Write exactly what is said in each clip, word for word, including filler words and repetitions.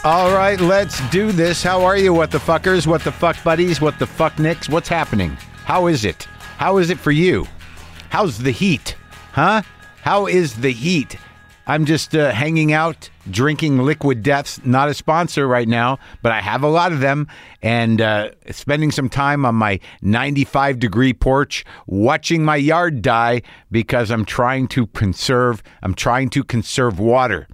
All right, let's do this. How are you, what the fuckers, what the fuck buddies, what the fuck nicks? What's happening? How is it? How is it for you? How's the heat? Huh? How is the heat? I'm just uh, hanging out, drinking Liquid Deaths. Not a sponsor right now, but I have a lot of them. And uh, spending some time on my ninety-five degree porch, watching my yard die because I'm trying to conserve, I'm trying to conserve water.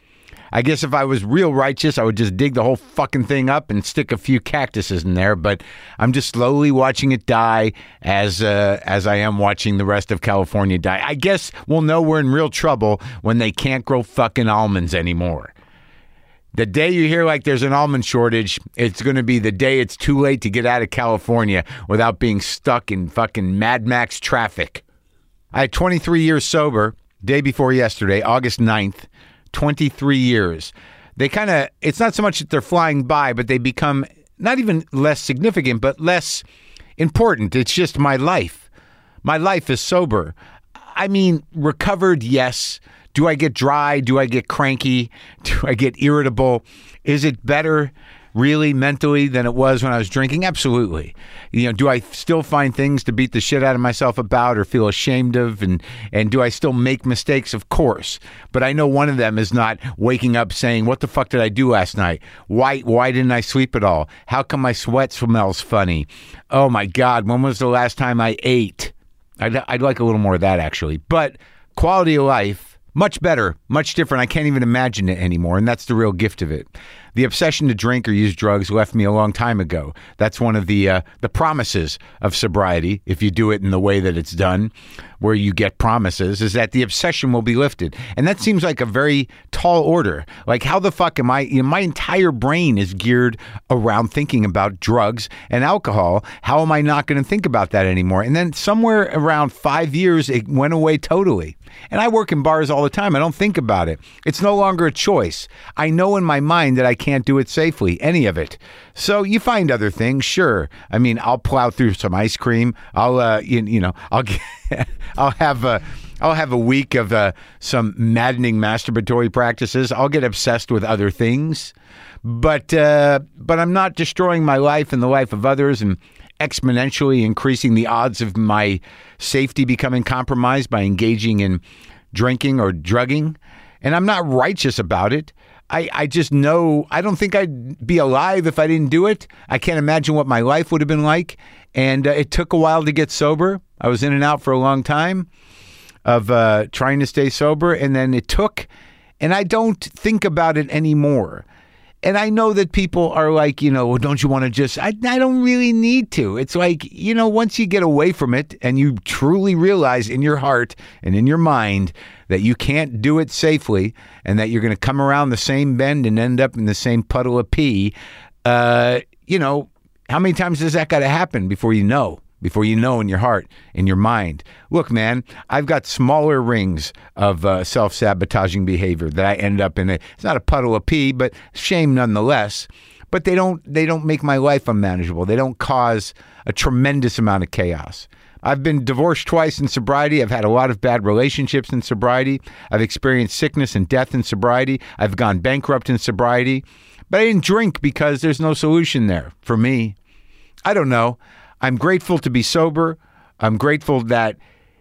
I guess if I was real righteous, I would just dig the whole fucking thing up and stick a few cactuses in there. But I'm just slowly watching it die as uh, as I am watching the rest of California die. I guess we'll know we're in real trouble when they can't grow fucking almonds anymore. The day you hear like there's an almond shortage, it's going to be the day it's too late to get out of California without being stuck in fucking Mad Max traffic. I had twenty-three years sober, day before yesterday, August ninth. twenty-three years. They kind of, it's not so much that they're flying by, but they become not even less significant, but less important. It's just my life. My life is sober. I mean, recovered, yes. Do I get dry? Do I get cranky? Do I get irritable? Is it better really mentally than it was when I was drinking? Absolutely. You know, do I still find things to beat the shit out of myself about or feel ashamed of? And, and do I still make mistakes? Of course. But I know one of them is not waking up saying, what the fuck did I do last night? Why, why didn't I sleep at all? How come my sweat smells funny? Oh my God, when was the last time I ate? I'd, I'd like a little more of that actually. But quality of life, much better, much different. I can't even imagine it anymore. And that's the real gift of it. The obsession to drink or use drugs left me a long time ago. That's one of the uh, the promises of sobriety, if you do it in the way that it's done, where you get promises, is that the obsession will be lifted. And that seems like a very tall order. Like, how the fuck am I, you know, my entire brain is geared around thinking about drugs and alcohol. How am I not going to think about that anymore? And then somewhere around five years, it went away totally. And I work in bars all the time. I don't think about it. It's no longer a choice. I know in my mind that I can't do it safely, any of it. So you find other things, sure. I mean, I'll plow through some ice cream. I'll, uh, you, you know, I'll get, I'll have a, I'll have a week of uh, some maddening masturbatory practices. I'll get obsessed with other things, but uh, but I'm not destroying my life and the life of others and exponentially increasing the odds of my safety becoming compromised by engaging in drinking or drugging. And I'm not righteous about it. I, I just know, I don't think I'd be alive if I didn't do it. I can't imagine what my life would have been like. And uh, it took a while to get sober. I was in and out for a long time of uh, trying to stay sober. And then it took, and I don't think about it anymore. And I know that people are like, you know, well, don't you want to just, I, I don't really need to. It's like, you know, once you get away from it and you truly realize in your heart and in your mind that you can't do it safely and that you're going to come around the same bend and end up in the same puddle of pee, uh, you know, how many times does that got to happen before you know? Before you know in your heart, in your mind. Look, man, I've got smaller rings of uh, self-sabotaging behavior that I end up in. A, it's not a puddle of pee, but shame nonetheless. But they don't they don't make my life unmanageable. They don't cause a tremendous amount of chaos. I've been divorced twice in sobriety. I've had a lot of bad relationships in sobriety. I've experienced sickness and death in sobriety. I've gone bankrupt in sobriety. But I didn't drink because there's no solution there for me. I don't know. I'm grateful to be sober. I'm grateful that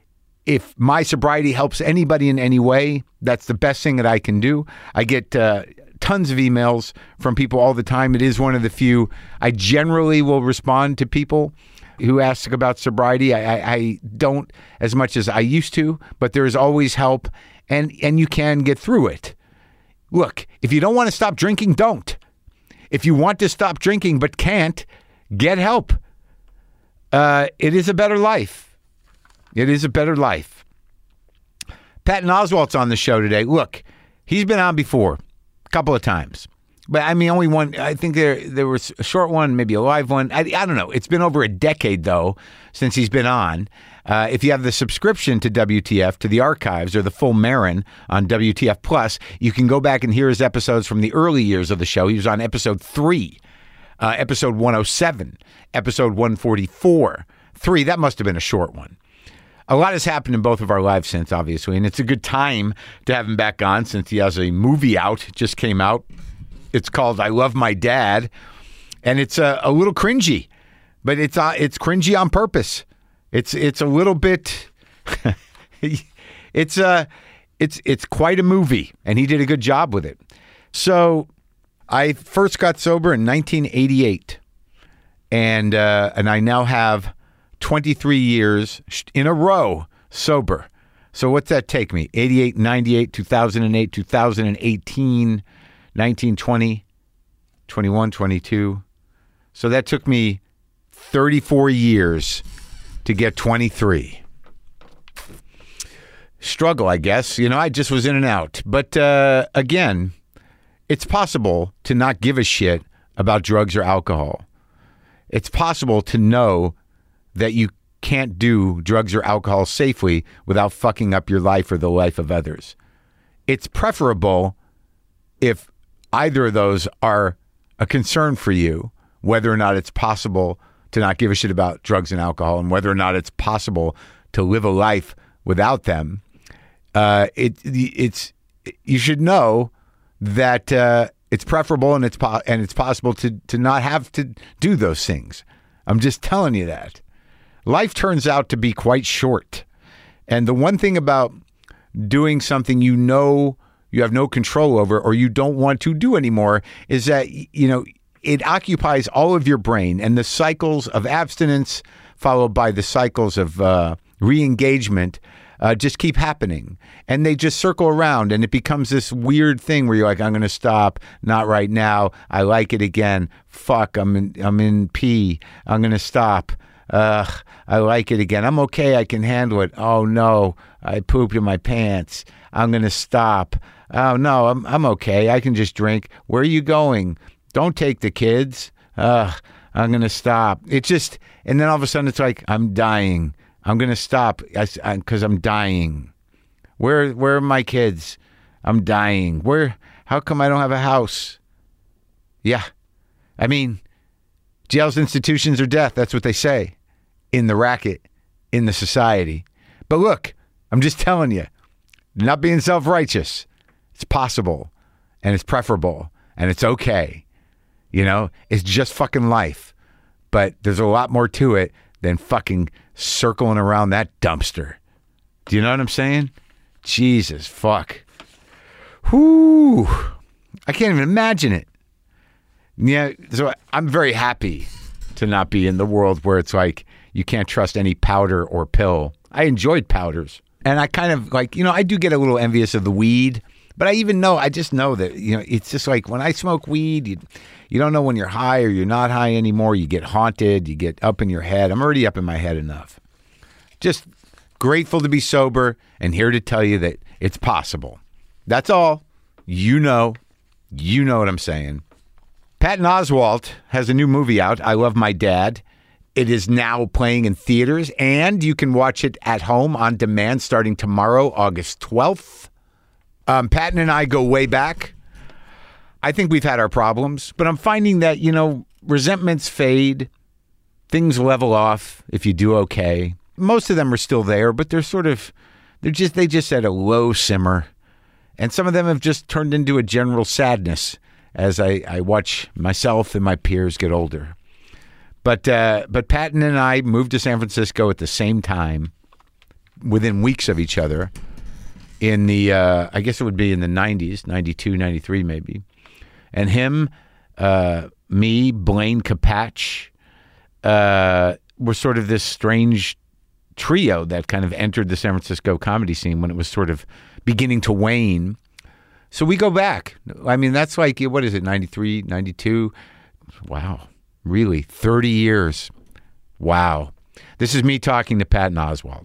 if my sobriety helps anybody in any way, that's the best thing that I can do. I get uh, tons of emails from people all the time. It is one of the few. I generally will respond to people who ask about sobriety. I, I, I don't as much as I used to, but there is always help, and, and you can get through it. Look, if you don't want to stop drinking, don't. If you want to stop drinking but can't, get help. Uh, it is a better life. It is a better life. Patton Oswalt's on the show today. Look, he's been on before a couple of times. But I mean, only one, I think there there was a short one, maybe a live one. I, I don't know. It's been over a decade, though, since he's been on. Uh, if you have the subscription to W T F, to the archives, or the full Marin on W T F Plus, you can go back and hear his episodes from the early years of the show. He was on episode three. Uh, episode one oh seven, episode one forty-four, three, that must have been a short one. A lot has happened in both of our lives since, obviously, and it's a good time to have him back on since he has a movie out, it just came out. It's called I Love My Dad, and it's a, a little cringy, but it's uh, it's cringy on purpose. It's it's a little bit. it's uh it's it's quite a movie, and he did a good job with it. So I first got sober in nineteen eighty-eight, and uh, and I now have twenty-three years in a row sober. So what's that take me? eighty-eight, ninety-eight, two thousand eight, two thousand eighteen, nineteen, twenty, twenty-one, twenty-two. So that took me thirty-four years to get twenty-three. Struggle, I guess. You know, I just was in and out. But uh, again, it's possible to not give a shit about drugs or alcohol. It's possible to know that you can't do drugs or alcohol safely without fucking up your life or the life of others. It's preferable if either of those are a concern for you, whether or not it's possible to not give a shit about drugs and alcohol, and whether or not it's possible to live a life without them. Uh, it it's you should know that uh, it's preferable and it's po- and it's possible to to not have to do those things. I'm just telling you that. Life turns out to be quite short. And the one thing about doing something you know you have no control over or you don't want to do anymore is that, you know, it occupies all of your brain, and the cycles of abstinence followed by the cycles of uh, re-engagement uh, just keep happening. And they just circle around, and it becomes this weird thing where you're like, I'm going to stop. Not right now. I like it again. Fuck, I'm in, I'm in pee. I'm going to stop. Ugh, I like it again. I'm okay. I can handle it. Oh, no, I pooped in my pants. I'm going to stop. Oh, no, I'm I'm okay. I can just drink. Where are you going? Don't take the kids. Ugh, I'm going to stop. It's just, and then all of a sudden it's like, I'm dying. I'm going to stop because I'm dying. Where where are my kids? I'm dying. Where? How come I don't have a house? Yeah. I mean, jails, institutions, or death. That's what they say. In the racket, in the society. But look, I'm just telling you, not being self-righteous. It's possible, and it's preferable, and it's okay. You know, it's just fucking life. But there's a lot more to it than fucking circling around that dumpster. Do you know what I'm saying? Jesus, fuck. Whoo. I can't even imagine it. Yeah, so I'm very happy to not be in the world where it's like you can't trust any powder or pill. I enjoyed powders. And I kind of like, you know, I do get a little envious of the weed, but I even know, I just know that, you know, it's just like when I smoke weed, you, you don't know when you're high or you're not high anymore. You get haunted, you get up in your head. I'm already up in my head enough. Just grateful to be sober and here to tell you that it's possible. That's all. You know, you know what I'm saying. Patton Oswalt has a new movie out, I Love My Dad. It is now playing in theaters, and you can watch it at home on demand starting tomorrow, August twelfth. Um, Patton and I go way back. I think we've had our problems, but I'm finding that, you know, resentments fade, things level off if you do okay. Most of them are still there, but they're sort of, they're just, they just at a low simmer. And some of them have just turned into a general sadness as I, I watch myself and my peers get older. But uh, but Patton and I moved to San Francisco at the same time, within weeks of each other, in the, uh, I guess it would be in the nineties, ninety-two, ninety-three maybe. And him, uh, me, Blaine Capatch, uh, were sort of this strange trio that kind of entered the San Francisco comedy scene when it was sort of beginning to wane. So we go back. I mean, that's like, what is it, ninety-three, ninety-two? Wow. Really? thirty years. Wow. This is me talking to Patton Oswalt.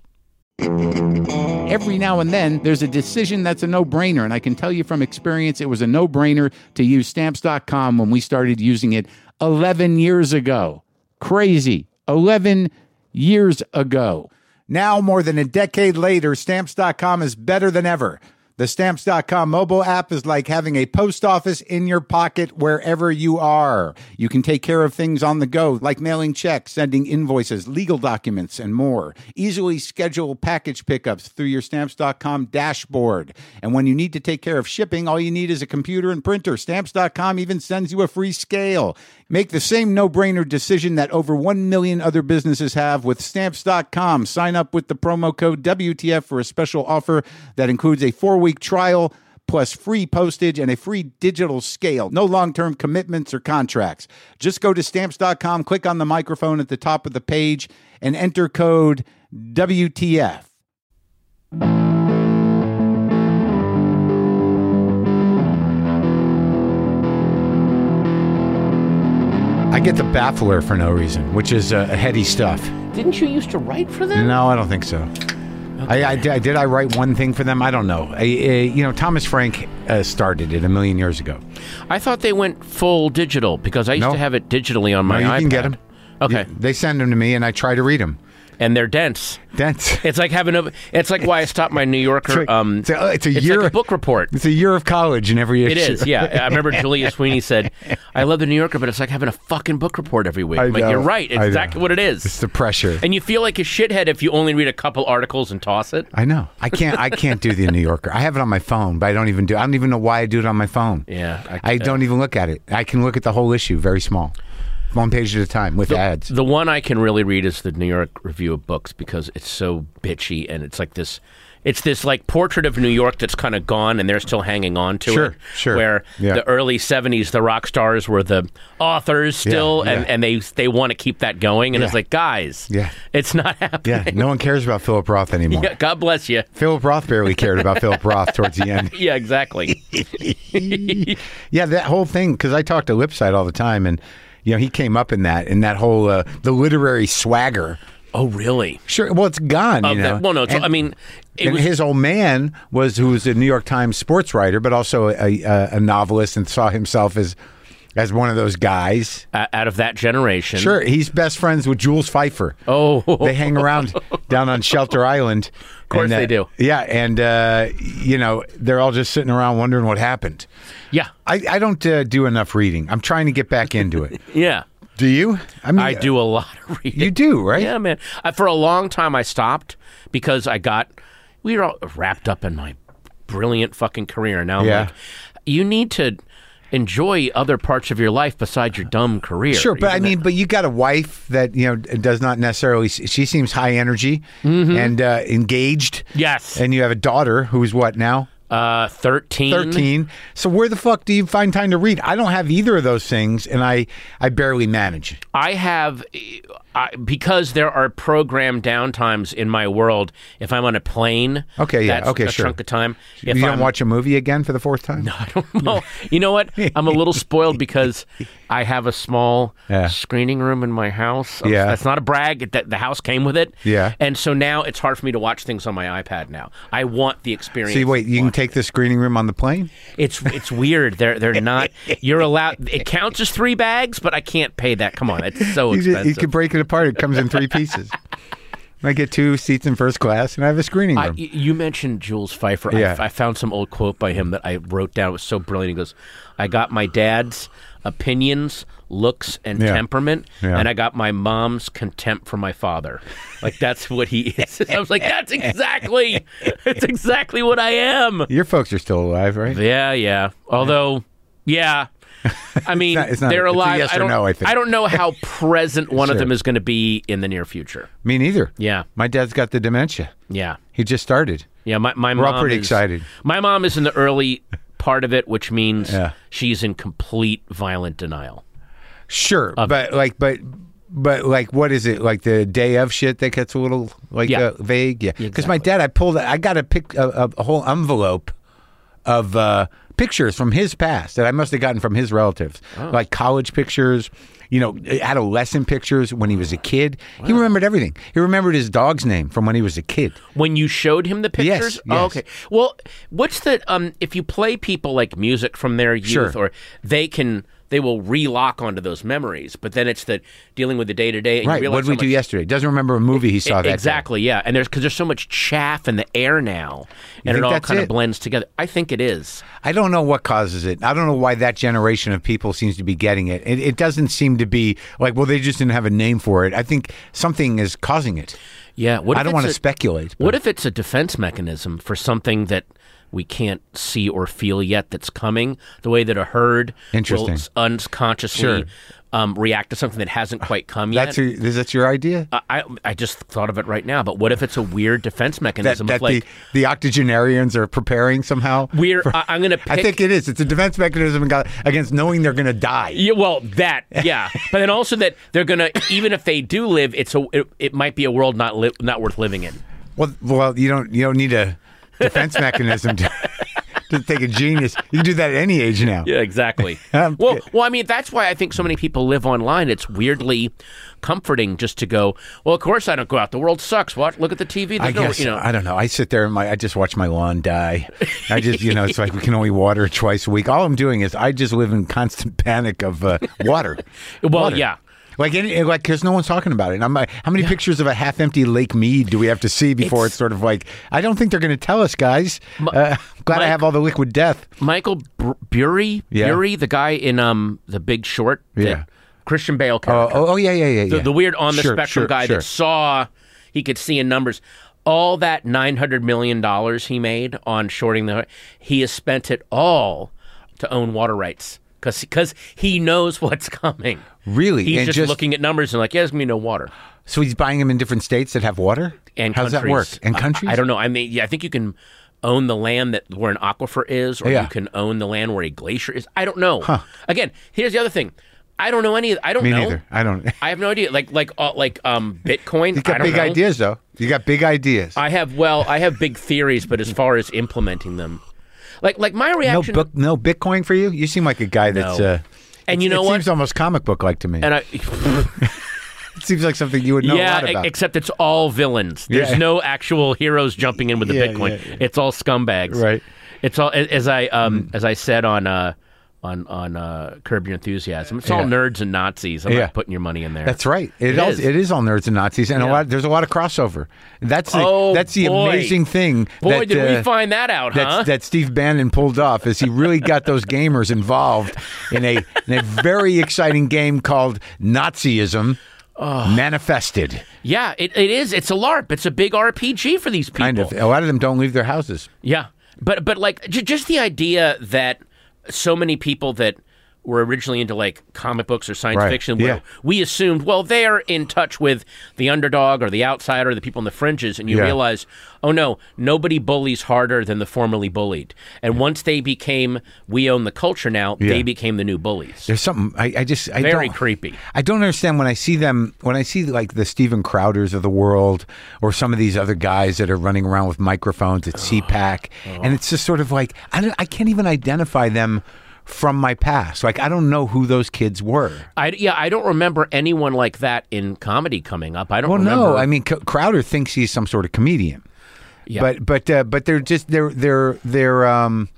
Every now and then, there's a decision that's a no-brainer, and I can tell you from experience, it was a no-brainer to use Stamps dot com when we started using it eleven years ago. Crazy. eleven years ago. Now, more than a decade later, Stamps dot com is better than ever. The Stamps dot com mobile app is like having a post office in your pocket wherever you are. You can take care of things on the go, like mailing checks, sending invoices, legal documents, and more. Easily schedule package pickups through your Stamps dot com dashboard. And when you need to take care of shipping, all you need is a computer and printer. Stamps dot com even sends you a free scale. Make the same no-brainer decision that over one million other businesses have with Stamps dot com. Sign up with the promo code W T F for a special offer that includes a four-week trial plus free postage and a free digital scale. No long-term commitments or contracts. Just go to Stamps dot com, click on the microphone at the top of the page, and enter code W T F. I get the Baffler for no reason, which is uh, heady stuff. Didn't you used to write for them? No, I don't think so. Okay. I, I, did, did I write one thing for them? I don't know. I, I, you know, Thomas Frank uh, started it a million years ago. I thought they went full digital because I used no. to have it digitally on my no, you iPad. You can get them. Okay. You, they send them to me, and I try to read them. And they're dense. Dense. It's like having a. It's like why I stopped my New Yorker. It's a, um, it's a, it's a it's year. like a book report. It's a year of college in every issue. It is. Yeah, I remember Julia Sweeney said, "I love the New Yorker, but it's like having a fucking book report every week." I I'm like, know, you're right. It's I exactly know. what it is. It's the pressure. And you feel like a shithead if you only read a couple articles and toss it. I know. I can't. I can't do the New Yorker. I have it on my phone, but I don't even do. I don't even know why I do it on my phone. Yeah, I, I don't even look at it. I can look at the whole issue very small. One page at a time with the, ads. The one I can really read is the New York Review of Books because it's so bitchy and it's like this, it's this like portrait of New York that's kind of gone and they're still hanging on to sure, it. Sure, Where yeah. the early seventies, the rock stars were the authors still, yeah, yeah. and, and they they want to keep that going. And yeah. it's like, guys, yeah. it's not happening. Yeah, no one cares about Philip Roth anymore. Yeah, God bless you. Philip Roth barely cared about Philip Roth towards the end. Yeah, exactly. Yeah, that whole thing, because I talk to Lipside all the time, and you know, he came up in that, in that whole, uh, the literary swagger. Oh, really? Sure. Well, it's gone, you Of know. that- well, no, it's, And- I mean, it and was, his old man was, who was a New York Times sports writer, but also a, a, a novelist, and saw himself as as one of those guys. uh, out of that generation. Sure. He's best friends with Jules Pfeiffer. Oh. They hang around down on Shelter Island. Of course they do. Yeah, and, uh, you know, they're all just sitting around wondering what happened. Yeah. I, I don't uh, do enough reading. I'm trying to get back into it. Yeah. Do you? I mean, I do a lot of reading. You do, right? Yeah, man. I, for a long time, I stopped because I got, we were all wrapped up in my brilliant fucking career. Now I'm Yeah. like, you need to enjoy other parts of your life besides your dumb career. Sure, but I Isn't mean, it? but you got a wife that, you know, does not necessarily, she seems high energy Mm-hmm. and uh, engaged. Yes. And you have a daughter who's what now? Uh, thirteen. thirteen. So where the fuck do you find time to read? I don't have either of those things, and I, I barely manage. I have, I, because there are programmed downtimes in my world. If I'm on a plane, Okay, yeah, that's okay, a sure. chunk of time. You If don't I'm, watch a movie again for the fourth time? No, I don't know. You know what? I'm a little spoiled because I have a small Yeah. screening room in my house. Yeah. That's not a brag. The, the house came with it. Yeah. And so now it's hard for me to watch things on my iPad now. I want the experience. See, wait, of you can watching. take the screening room on the plane? It's it's weird. They're they're not. You're allowed. It counts as three bags, but I can't pay that. Come on, it's so You, expensive. just, you can break it apart. It comes in three pieces. I get two seats in first class, and I have a screening I, room. you mentioned Jules Pfeiffer. Yeah. I, I found some old quote by him that I wrote down. It was so brilliant. He goes, "I got my dad's opinions, looks, and Yeah. temperament, Yeah. and I got my mom's contempt for my father." Like that's what he is. I was like, "That's exactly, that's exactly what I am." Your folks are still alive, right? Yeah, yeah. Although, yeah. I mean, not- it's not- they're it's a alive. yes I or don't, no, I think. don't know how present one of Sure. them is going to be in the near future. Me neither. Yeah, My dad's got the dementia. yeah, He just started. yeah. My my We're all mom pretty is- excited. My mom is in the early part of it, which means Yeah. she's in complete violent denial. Sure, but like, but, but like, what is it? Like the day of shit that gets a little like Yeah. uh, vague. Yeah, because my Exactly. dad, I pulled, I got a pic, a, a, a whole envelope of uh, pictures from his past that I must have gotten from his relatives, like college pictures. You know, adolescent pictures when he was a kid. He remembered everything. He remembered his dog's name from when he was a kid. When you showed him the pictures, Yes, oh, yes. okay. Well, what's the um? If you play people like music from their youth, Sure. or they can they will re-lock onto those memories. But then it's the dealing with the day to day. Right. What did we do yesterday? Doesn't remember a movie he saw that exactly. day. Yeah, and there's because there's so much chaff in the air now, and it all kind of blends together. I think it is. I don't know what causes it. I don't know why that generation of people seems to be getting it. It, it doesn't seem to be like, well, they just didn't have a name for it. I think something is causing it. Yeah. What I don't want to a, speculate. But. What if it's a defense mechanism for something that we can't see or feel yet that's coming, the way that a herd Interesting. will unconsciously Sure. um, react to something that hasn't quite come yet? That's your, is that your idea? I, I I just thought of it right now, but what if it's a weird defense That, mechanism? that of like, the, the octogenarians are preparing somehow? we're, for- I, I'm going to pick... I think it is. It's a defense mechanism ag- against knowing they're going to die. Yeah, well, that, yeah. But then also that they're going to, even if they do live, it's a, it, it might be a world not li- not worth living in. Well, well, you don't you don't need a defense mechanism to, to take a genius. You can do that at any age now. Yeah, exactly. Um, well, well, I mean, that's why I think so many people live online. It's weirdly comforting just to go, well, of course I don't go out. The world sucks. What? Look at the T V. I There's no, guess you know. I don't know. I sit there and my I just watch my lawn die. I just you know it's like we can only water it twice a week. All I'm doing is I just live in constant panic of uh, water. Well, Water. yeah. Like any, like because no one's talking about it. And I'm like, how many pictures of a half-empty Lake Mead do we have to see before it's, It's- sort of like? I don't think they're going to tell us, guys. Uh, glad I Mike- have all the liquid death. Michael Bur- Bury, Yeah. Bury, the guy in um The Big Short, the Yeah. Christian Bale Oh, character, oh, oh yeah, yeah, yeah, the, yeah. the weird on the Sure, spectrum sure, guy sure. that saw he could see in numbers. All that nine hundred million dollars he made on shorting the, he has spent it all to own water rights because he knows what's coming. Really? He's And just, just- looking at numbers and like, yeah, there's gonna be no water. So he's buying them in different states that have water. And How does that work? countries. And I- countries? I, don't know. I mean, yeah, I think you can own the land that where an aquifer is, or Yeah. you can own the land where a glacier is. I don't know. Again, here's the other thing. I don't know any. of I don't Me know. neither. I don't. I have no idea. Like like uh, like um Bitcoin. You I got don't big know. ideas, though. You got big ideas. I have well, I have big theories, but as far as implementing them, like like my no reaction. book, no Bitcoin for you. You seem like a guy that's. No. Uh, And it- you know it what? seems almost comic book like to me. and I, It seems like something you would know a yeah, lot about. e- except it's all villains. There's Yeah. no actual heroes jumping in with the Yeah, Bitcoin. yeah, yeah. It's all scumbags. Right. It's all as as I um as I said on uh on on uh, Curb Your Enthusiasm. It's all Yeah. nerds and Nazis. I'm Yeah. not putting your money in there. That's right. It, It all, is. it is all nerds and Nazis, and a Yeah. lot. There's a lot of crossover. That's the Oh, that's the boy. amazing thing. Boy, that, did uh, we find that out, that, huh? that Steve Bannon pulled off is he really got those gamers involved in a in a very exciting game called Nazism Manifested. Yeah, it, it is. It's a LARP. It's a big R P G for these people. Kind of. A lot of them don't leave their houses. Yeah, but but like j- just the idea that so many people that were originally into like comic books or science Right, fiction, yeah. where we assumed, well, they're in touch with the underdog or the outsider, the people in the fringes, and you Yeah. realize, oh no, nobody bullies harder than the formerly bullied. And once they became, we own the culture now, Yeah. they became the new bullies. There's something I, I just I Very don't, creepy. I don't understand when I see them when I see like the Steven Crowders of the world or some of these other guys that are running around with microphones at C PAC, and it's just sort of like I don't, I can't even identify them from my past. Like I don't know who those kids were. I, yeah, I don't remember anyone like that in comedy coming up. I don't Well, remember. no, I mean C- Crowder thinks he's some sort of comedian, Yeah. but but uh, but they're just they're they're they're um.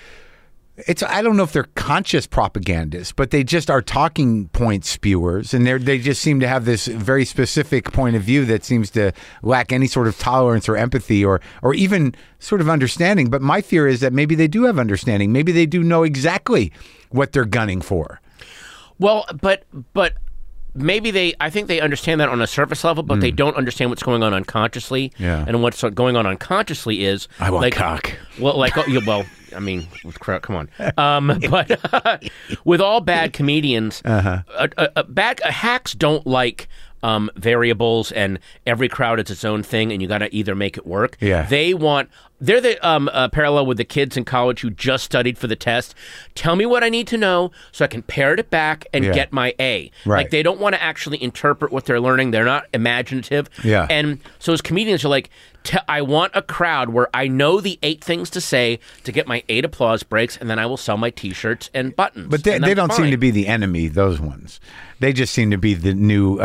It's I don't know if they're conscious propagandists, but they just are talking point spewers, and they they just seem to have this very specific point of view that seems to lack any sort of tolerance or empathy or or even sort of understanding. But my fear is that maybe they do have understanding. Maybe they do know exactly what they're gunning for. Well, but but maybe they. I think they understand that on a surface level, but they don't understand what's going on unconsciously. Hmm. Yeah. And what's going on unconsciously is I want like, cock. Well, like oh, yeah, well, I mean, with crowd, come on. Um, but with all bad comedians, uh-huh. uh, uh, uh, bad uh, hacks don't like. Um, variables and every crowd is its own thing, and you got to either make it work. Yeah. They want. They're the um, uh, parallel with the kids in college who just studied for the test. Tell me what I need to know so I can parrot it back and Yeah. get my A. Right. Like they don't want to actually interpret what they're learning. They're not imaginative. Yeah. And so as comedians, you're like, T- I want a crowd where I know the eight things to say to get my eight applause breaks, and then I will sell my T-shirts and buttons. But they, And they that's don't seem fine. to be the enemy. Those ones, they just seem to be the new. Uh, that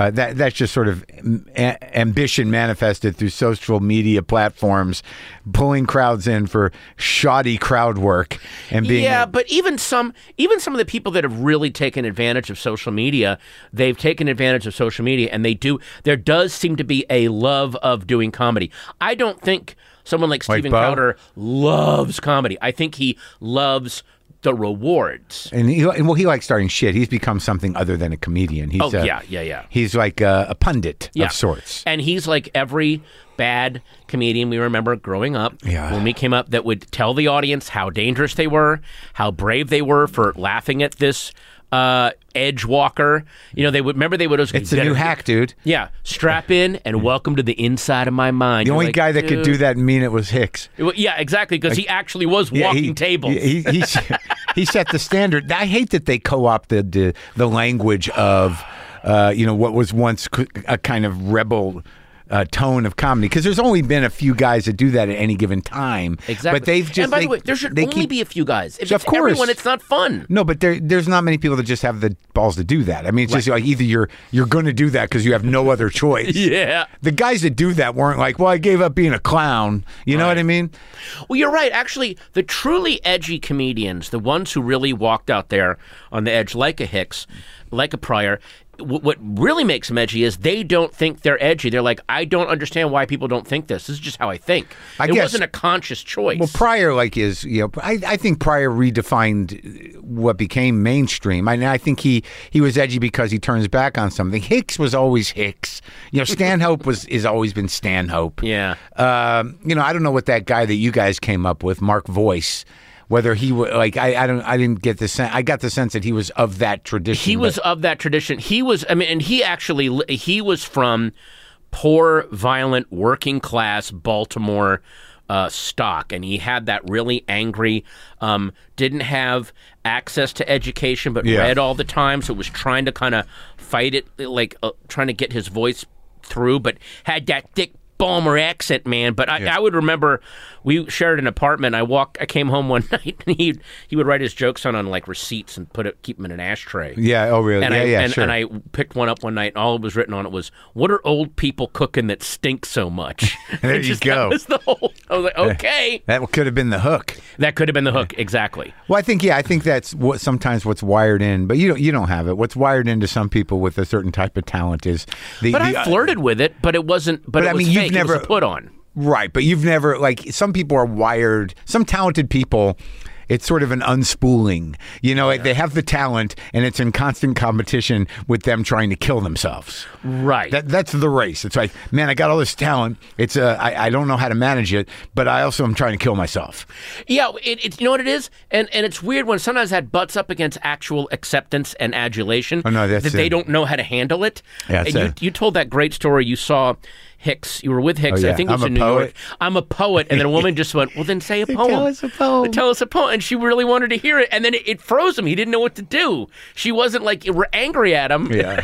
that's just sort of a- ambition manifested through social media platforms, pulling crowds in for shoddy crowd work and being. Yeah, but even some, even some of the people that have really taken advantage of social media, they've taken advantage of social media, and they do. There does seem to be a love of doing comedy. I don't think someone like Like Steven Bo? Crowder loves comedy. I think he loves the rewards. And he, well, he likes starting shit. He's become something other than a comedian. He's Oh, a, yeah, yeah, yeah. He's like a, a pundit Yeah. of sorts. And he's like every bad comedian we remember growing up, Yeah. when we came up, that would tell the audience how dangerous they were, how brave they were for laughing at this uh, edge walker. You know, they would remember they would. It's a new hack, dude. Yeah, strap in and welcome to the inside of my mind. The You're only like, guy that could do "Dude." that and mean it was Hicks. Well, yeah, exactly, because he actually was Yeah, walking he, tables. He, he, he, he set the standard. I hate that they co-opted the, the language of, uh, you know, what was once a kind of rebel uh, tone of comedy. Because there's only been a few guys that do that at any given time. Exactly. But they've just. and by they, the way, there should they only keep, be a few guys. If Of it's course. everyone, it's not fun. No, but there, there's not many people that just have the balls to do that. I mean, it's just like either you're you're going to do that because you have no other choice. Yeah. The guys that do that weren't like, well, I gave up being a clown. You know what I mean? Well, you're right. Actually, the truly edgy comedians, the ones who really walked out there on the edge like a Hicks, like a Pryor, w- what really makes them edgy is they don't think they're edgy. They're like, I don't understand why people don't think this. This is just how I think. I it guess- wasn't a conscious choice. Well, Pryor, like, is, you know, I, I think Pryor redefined what became mainstream. I, I think he, he was edgy because he turns back on something. Hicks was always Hicks. You know, Stanhope was has always been Stanhope. Yeah. Um, you know, I don't know what that guy that you guys came up with, Mark Voice, whether he was like, I, I don't, I didn't get the sense. I got the sense that he was of that tradition. He was but- of that tradition. He was, I mean, and he actually, li- he was from poor, violent, working class Baltimore uh, stock, and he had that really angry, um, didn't have access to education, but Yeah. read all the time, so was trying to kind of fight it, like uh, trying to get his voice through, but had that thick Balmer accent, man. But I, Yeah. I would remember we shared an apartment. I walk, I came home one night, and he he would write his jokes on on like receipts and put it, keep them in an ashtray. Yeah. Oh, really? And yeah, I yeah, and, sure. and I picked one up one night, and all it was written on it was, "What are old people cooking that stink so much?" There It you just- go. That was the whole. I was like, okay, that could have been the hook. that could have been the hook. Exactly. Well, I think yeah, I think that's what sometimes what's wired in, but you don't you don't have it. What's wired into some people with a certain type of talent is the. But the, I flirted with it, but it wasn't. But, But it I was mean, you've fake. It was never- a put on. Right, but you've never like some people are wired. Some talented people, it's sort of an unspooling. You know, they have the talent, and it's in constant competition with them trying to kill themselves. Right. That that's the race. It's like, man, I got all this talent. It's uh, I, I don't know how to manage it, but I also am trying to kill myself. Yeah, it, it, you know what it is, and and it's weird when sometimes that butts up against actual acceptance and adulation. Oh, no, that's that they it. don't know how to handle it. Yeah, and that's you, it. you told that great story. You saw Hicks. You were with Hicks. Oh, yeah. I think it was I'm a in New poet. York. I'm a poet, and then a woman just went, "Well, then say a poem. Tell us a poem." Tell us a poem." And she really wanted to hear it, and then it, it froze him. He didn't know what to do. She wasn't like we're angry at him. Yeah.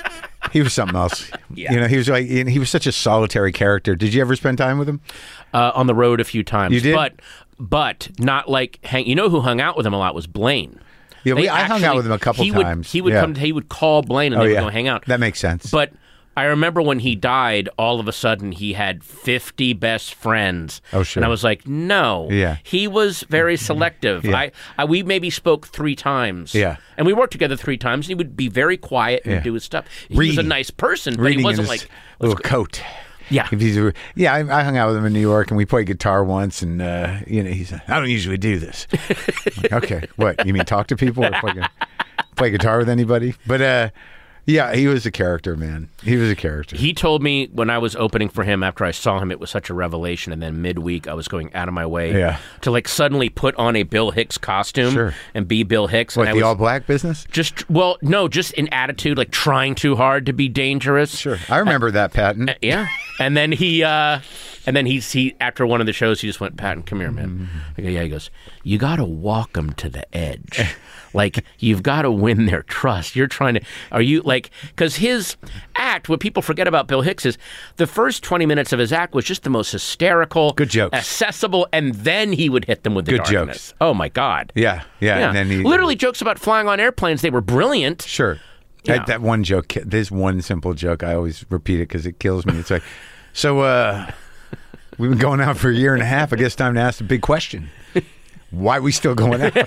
He was something else. Yeah. You know, he was like he was such a solitary character. Did you ever spend time with him? Uh, on the road a few times. You did? but but not like hang. You know who hung out with him a lot was Blaine. Yeah, we, They I hung out actually- with him a couple he would, times. He would Yeah. come. He would call Blaine, and Oh, they yeah. would go hang out. That makes sense. But I remember when he died, all of a sudden he had fifty best friends. Oh, sure. And I was like, no. Yeah. He was very selective. Yeah. I, I we maybe spoke three times. Yeah. And we worked together three times. And he would be very quiet and Yeah. do his stuff. He was a Reading. nice person, but Reading he wasn't in his like little coat. Yeah. If he's a- yeah, I, I hung out with him in New York, and we played guitar once, and uh, you know, he's. I don't usually do this. I'm like, okay, what you mean? Talk to people or play, gu- play guitar with anybody? But uh, yeah, he was a character, man. He was a character. He told me when I was opening for him after I saw him, it was such a revelation. And then midweek, I was going out of my way Yeah. to like suddenly put on a Bill Hicks costume Sure. and be Bill Hicks. what and I the was all black business? just, well, no, just in attitude, like trying too hard to be dangerous. Sure, I remember that, Patton. Yeah. And then he, uh, and then he's, he, after one of the shows, he just went, Patton, come here, man. I go, yeah. He goes, you got to walk them to the edge. Like, you've got to win their trust. You're trying to, are you like, because his act, what people forget about Bill Hicks is the first twenty minutes of his act was just the most hysterical, Good jokes. accessible, and then he would hit them with the Good darkness. jokes. Oh, my God. Yeah, yeah, Yeah. and then he Literally jokes about flying on airplanes. They were brilliant. Sure. Yeah. That, that one joke, there's one simple joke. I always repeat it because it kills me. It's like, so uh, we've been going out for a year and a half. I guess time to ask the big question. Why are we still going out?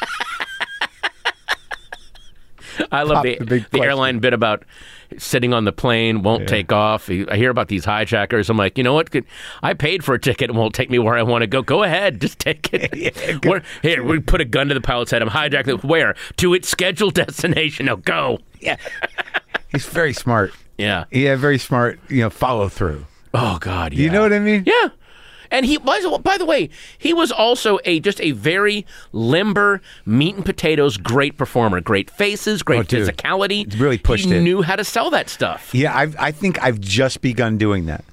I love Pop the, the big the question. airline bit about sitting on the plane, won't take off. I hear about these hijackers. I'm like, you know what? Could- I paid for a ticket and won't take me where I want to go. Go ahead. Just take it. Yeah, go- Where- here, we put a gun to the pilot's head. I'm hijacking it. Where? To its scheduled destination. Now go. Yeah. He's very smart. Yeah. Yeah, very smart, you know, follow through. Oh, God. Yeah. You know what I mean? Yeah. And he by the, by the way, he was also a just a very limber, meat and potatoes, great performer. Great faces, great Oh, dude. physicality. He really pushed he it. knew how to sell that stuff. Yeah, I've, I think I've just begun doing that.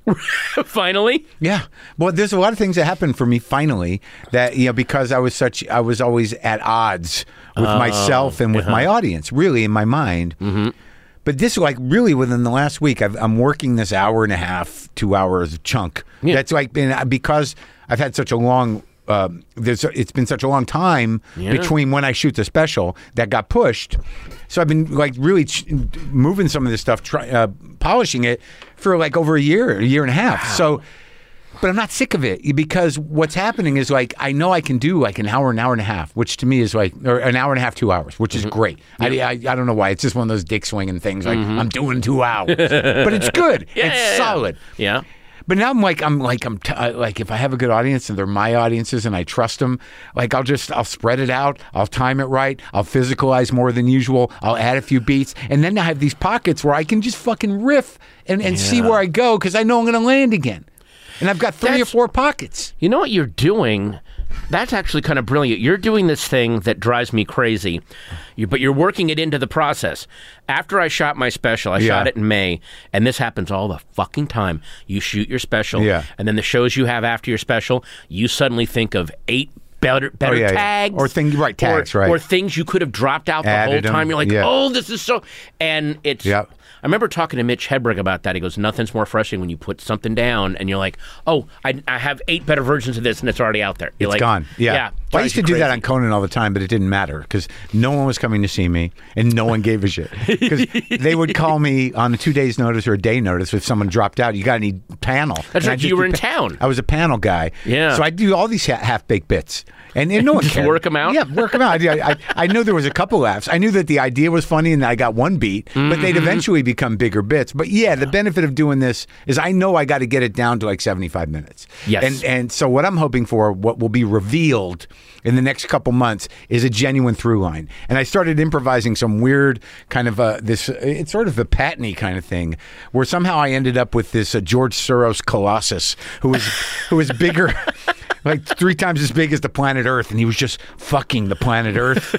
Finally. Yeah. Well, there's a lot of things that happened for me finally that, you know, because I was such, I was always at odds with myself and with my audience, really in my mind. Mm-hmm. But this, like, really within the last week, I've, I'm working this hour and a half, two hours chunk. Yeah. That's like been because I've had such a long. Um, there's it's been such a long time Yeah. between when I shoot the special that got pushed. So I've been like really ch- moving some of this stuff, try, uh, polishing it for like over a year, a year and a half. So. But I'm not sick of it because what's happening is like I know I can do like an hour, an hour and a half, which to me is like or an hour and a half, two hours, which is great. I, I I don't know why it's just one of those dick swinging things. Like I'm doing two hours, but it's good. Yeah, it's yeah, yeah. solid. Yeah. But now I'm like I'm like I'm t- uh, like if I have a good audience and they're my audiences and I trust them, like I'll just I'll spread it out, I'll time it right, I'll physicalize more than usual, I'll add a few beats, and then I have these pockets where I can just fucking riff and and see Yeah. where I go because I know I'm going to land again. And I've got three That's- or four pockets. You know what you're doing? That's actually kind of brilliant. You're doing this thing that drives me crazy, you, but you're working it into the process. After I shot my special, I Yeah. shot it in May, and this happens all the fucking time. You shoot your special, Yeah. and then the shows you have after your special, you suddenly think of eight better, better Oh, yeah, yeah. tags. Or thing- right, tags, or, right. Or things you could have dropped out the Added whole them, time. You're like, yeah. oh, this is so... And it's... Yep. I remember talking to Mitch Hedberg about that. He goes, nothing's more frustrating when you put something down and you're like, oh, I, I have eight better versions of this and it's already out there. You're It's like, gone. Yeah. yeah Well, I used to drives do you that crazy. on Conan all the time, but it didn't matter because no one was coming to see me and no one gave a shit. Because they would call me on a two days notice or a day notice if someone dropped out. You got any panel? That's And right, I'd just you were do in pa- town. I was a panel guy. Yeah. So I do all these ha- half baked bits. And, and no one Just cared. work 'em out? Yeah, work them out. I, I, I knew there was a couple laughs. I knew that the idea was funny and I got one beat, but Mm-hmm. they'd eventually become bigger bits. But yeah, the benefit of doing this is I know I got to get it down to like seventy-five minutes. Yes. And and so what I'm hoping for, what will be revealed in the next couple months, is a genuine through line. And I started improvising some weird kind of uh, this. It's sort of a Patney kind of thing, where somehow I ended up with this uh, George Soros Colossus, who was who was bigger. Like three times as big as the planet Earth, and he was just fucking the planet Earth.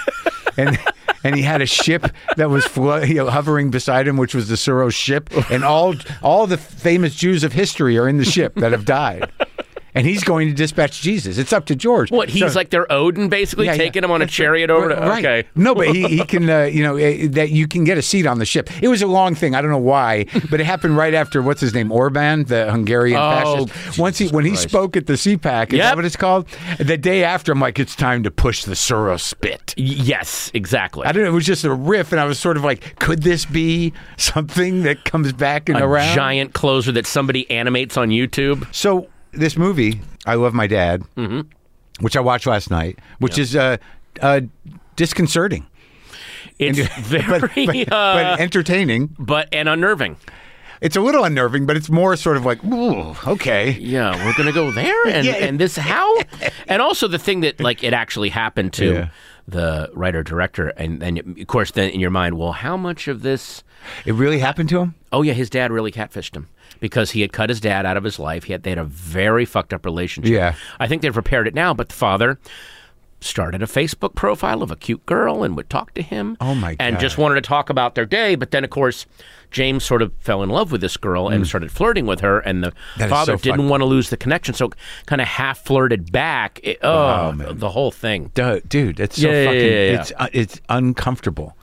and and he had a ship that was flo- you know, hovering beside him, which was the Soros ship, and all all the famous Jews of history are in the ship that have died. And he's going to dispatch Jesus. It's up to George. What, he's So- like their Odin, basically, Yeah, yeah. taking him on a chariot over to... Right. Okay. No, but he, he can, uh, you know, uh, that you can get a seat on the ship. It was a long thing. I don't know why, but it happened right after, what's his name, Orban, the Hungarian Oh, fascist. Once he, when he Christ. spoke at the C PAC, is Yep. that what it's called? The day after, I'm like, it's time to push the Soros spit. Y- Yes, exactly. I don't know. It was just a riff, and I was sort of like, could this be something that comes back and a around? giant closer that somebody animates on YouTube. So this movie, I Love My Dad, Mm-hmm. which I watched last night, which is uh, uh, disconcerting. It's very... but, but, uh, but entertaining. but and unnerving. It's a little unnerving, but it's more sort of like, ooh, okay. Yeah, we're gonna go there, and Yeah. and this how, and also the thing that like it actually happened to Yeah. the writer director, and and of course then in your mind, well, how much of this? It really happened to him? Oh yeah, his dad really catfished him because he had cut his dad out of his life. He had they had a very fucked up relationship. Yeah. I think they've repaired it now, but the father started a Facebook profile of a cute girl and would talk to him. Oh, my And God. just wanted to talk about their day, but then of course James sort of fell in love with this girl and started flirting with her, and the Mm. That is father so didn't fucked. want to lose the connection, so kind of half flirted back. It, oh, man. the whole thing. Dude, dude, it's so Yeah, yeah, fucking, yeah, yeah. it's uh, it's uncomfortable.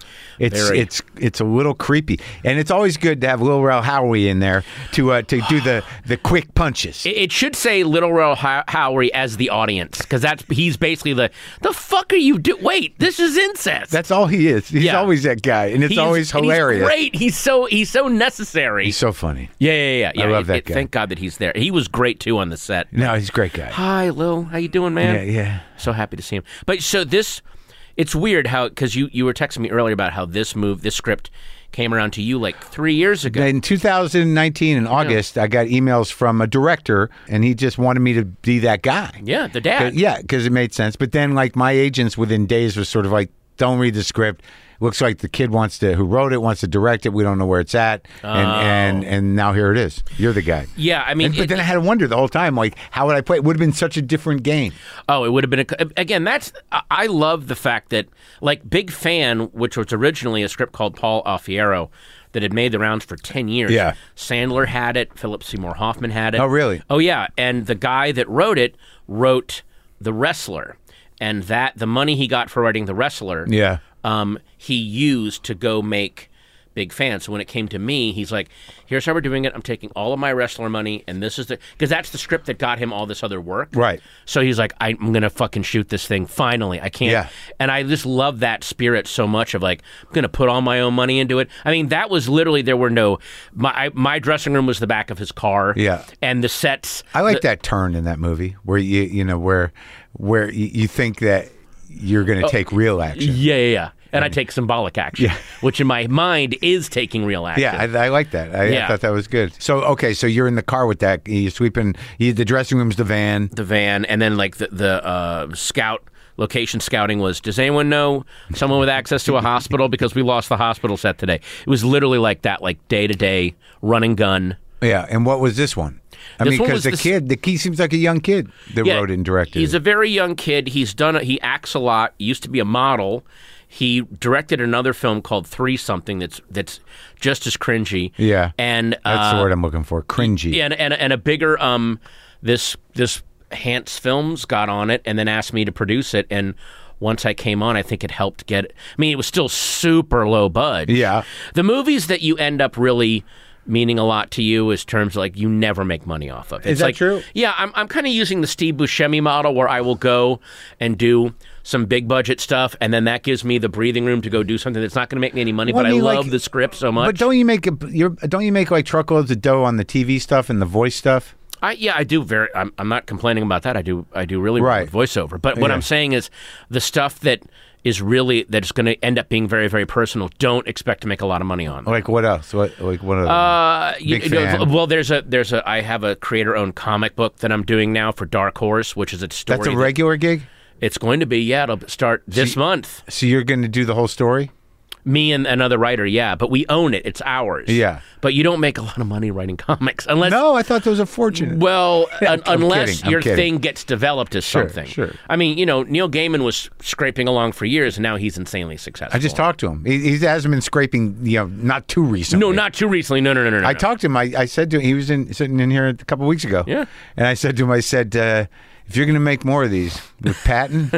It's Very. it's it's a little creepy, and it's always good to have Lil Rel Howery in there to uh, to do the, the quick punches. It, it should say Little Rel How- Howery as the audience, because that's he's basically the the fuck are you do? Wait, this is incest. That's all he is. He's Yeah. always that guy, and it's He's- always and hilarious. He's great. He's so he's so necessary. He's so funny. yeah, yeah, yeah. yeah. I love It- that it- guy. Thank God that he's there. He was great too on the set. No, he's a great guy. Hi, Lil. How you doing, man? Yeah, yeah. So happy to see him. But so this, it's weird how because you you were texting me earlier about how this move, this script came around to you like three years ago. In two thousand nineteen, in August, I got emails from a director, and he just wanted me to be that guy. Yeah, the dad. Yeah, because it made sense. But then, like, my agents within days were sort of like, "Don't read the script. Looks like the kid wants to, who wrote it, wants to direct it. We don't know where it's at." And and and now here it is. You're the guy. Yeah, I mean, And- but it- then I had to wonder the whole time, like, how would I play? It would have been such a different game. Oh, it would have been a, again. That's I- I love the fact that like Big Fan, which was originally a script called Paul Alfiero, that had made the rounds for ten years. Yeah. Sandler had it. Philip Seymour Hoffman had it. Oh, really? Oh, yeah. And the guy that wrote it wrote The Wrestler, and that the money he got for writing The Wrestler, Yeah. um, he used to go make Big Fan. So when it came to me, he's like, "Here's how we're doing it. I'm taking all of my wrestler money, and this is the because that's the script that got him all this other work." Right. So he's like, "I'm gonna fucking shoot this thing finally. I can't." Yeah. And I just love that spirit so much of like, I'm gonna put all my own money into it. I mean, that was literally there were no my I, my dressing room was the back of his car. Yeah. And the sets. I like the, that turn in that movie where you you know where where you, you think that you're going to take real action. Yeah, yeah, yeah. And I take symbolic action, Yeah. which in my mind is taking real action. Yeah, I, I like that. I, Yeah. I thought that was good. So, okay, so you're in the car with that. You're sweeping. You, the dressing room's the van. the van, and then like the the uh, scout location scouting was. Does anyone know someone with access to a hospital because we lost the hospital set today? It was literally like that, like day to day run and gun. Yeah, and what was this one? I This mean, one because was the this- kid, the key seems like a young kid that Yeah, wrote it and directed He's it. a very young kid. He's done. A, he acts a lot. Used to be a model. He directed another film called Three Something that's that's just as cringy. Yeah. and That's uh, the word I'm looking for. Cringy. Yeah, and, and and a bigger um this this Hans Films got on it and then asked me to produce it, and once I came on, I think it helped get it. I mean, it was still super low budge. Yeah. The movies that you end up really meaning a lot to you is terms like you never make money off of. It's Is that like, true? Yeah, I'm I'm kind of using the Steve Buscemi model where I will go and do some big budget stuff, and then that gives me the breathing room to go do something that's not going to make me any money, Well, but I I, mean, love like- the script so much. But don't you make a, you're, don't you make like truckloads of dough on the T V stuff and the voice stuff? I, yeah, I do. Very. I'm, I'm not complaining about that. I do. I do really well Right. with voiceover. But what Yeah. I'm saying is, the stuff that is really that's going to end up being very, very personal. Don't expect to make a lot of money on. Like what else? What like what? Other, Uh, you- Big you know, fan. well, there's a there's a I have a creator-owned comic book that I'm doing now for Dark Horse, which is a story. that's a that- regular gig. it's going to be. Yeah, it'll start this month. So you're going to do the whole story? Me and another writer. Yeah, but we own it. It's ours. Yeah. But you don't make a lot of money writing comics unless. No, I thought those were fortunate. Well, un- I'm unless kidding, I'm your kidding. thing gets developed as Sure, something. sure. I mean, you know, Neil Gaiman was scraping along for years, and now he's insanely successful. I just talked to him. He, he hasn't been scraping, you know, not too recently. No, not too recently. No, no, no, no. I no. talked to him. I, I said to him, he was in, sitting in here a couple weeks ago. Yeah. And I said to him, I said, uh, if you're going to make more of these with Patton,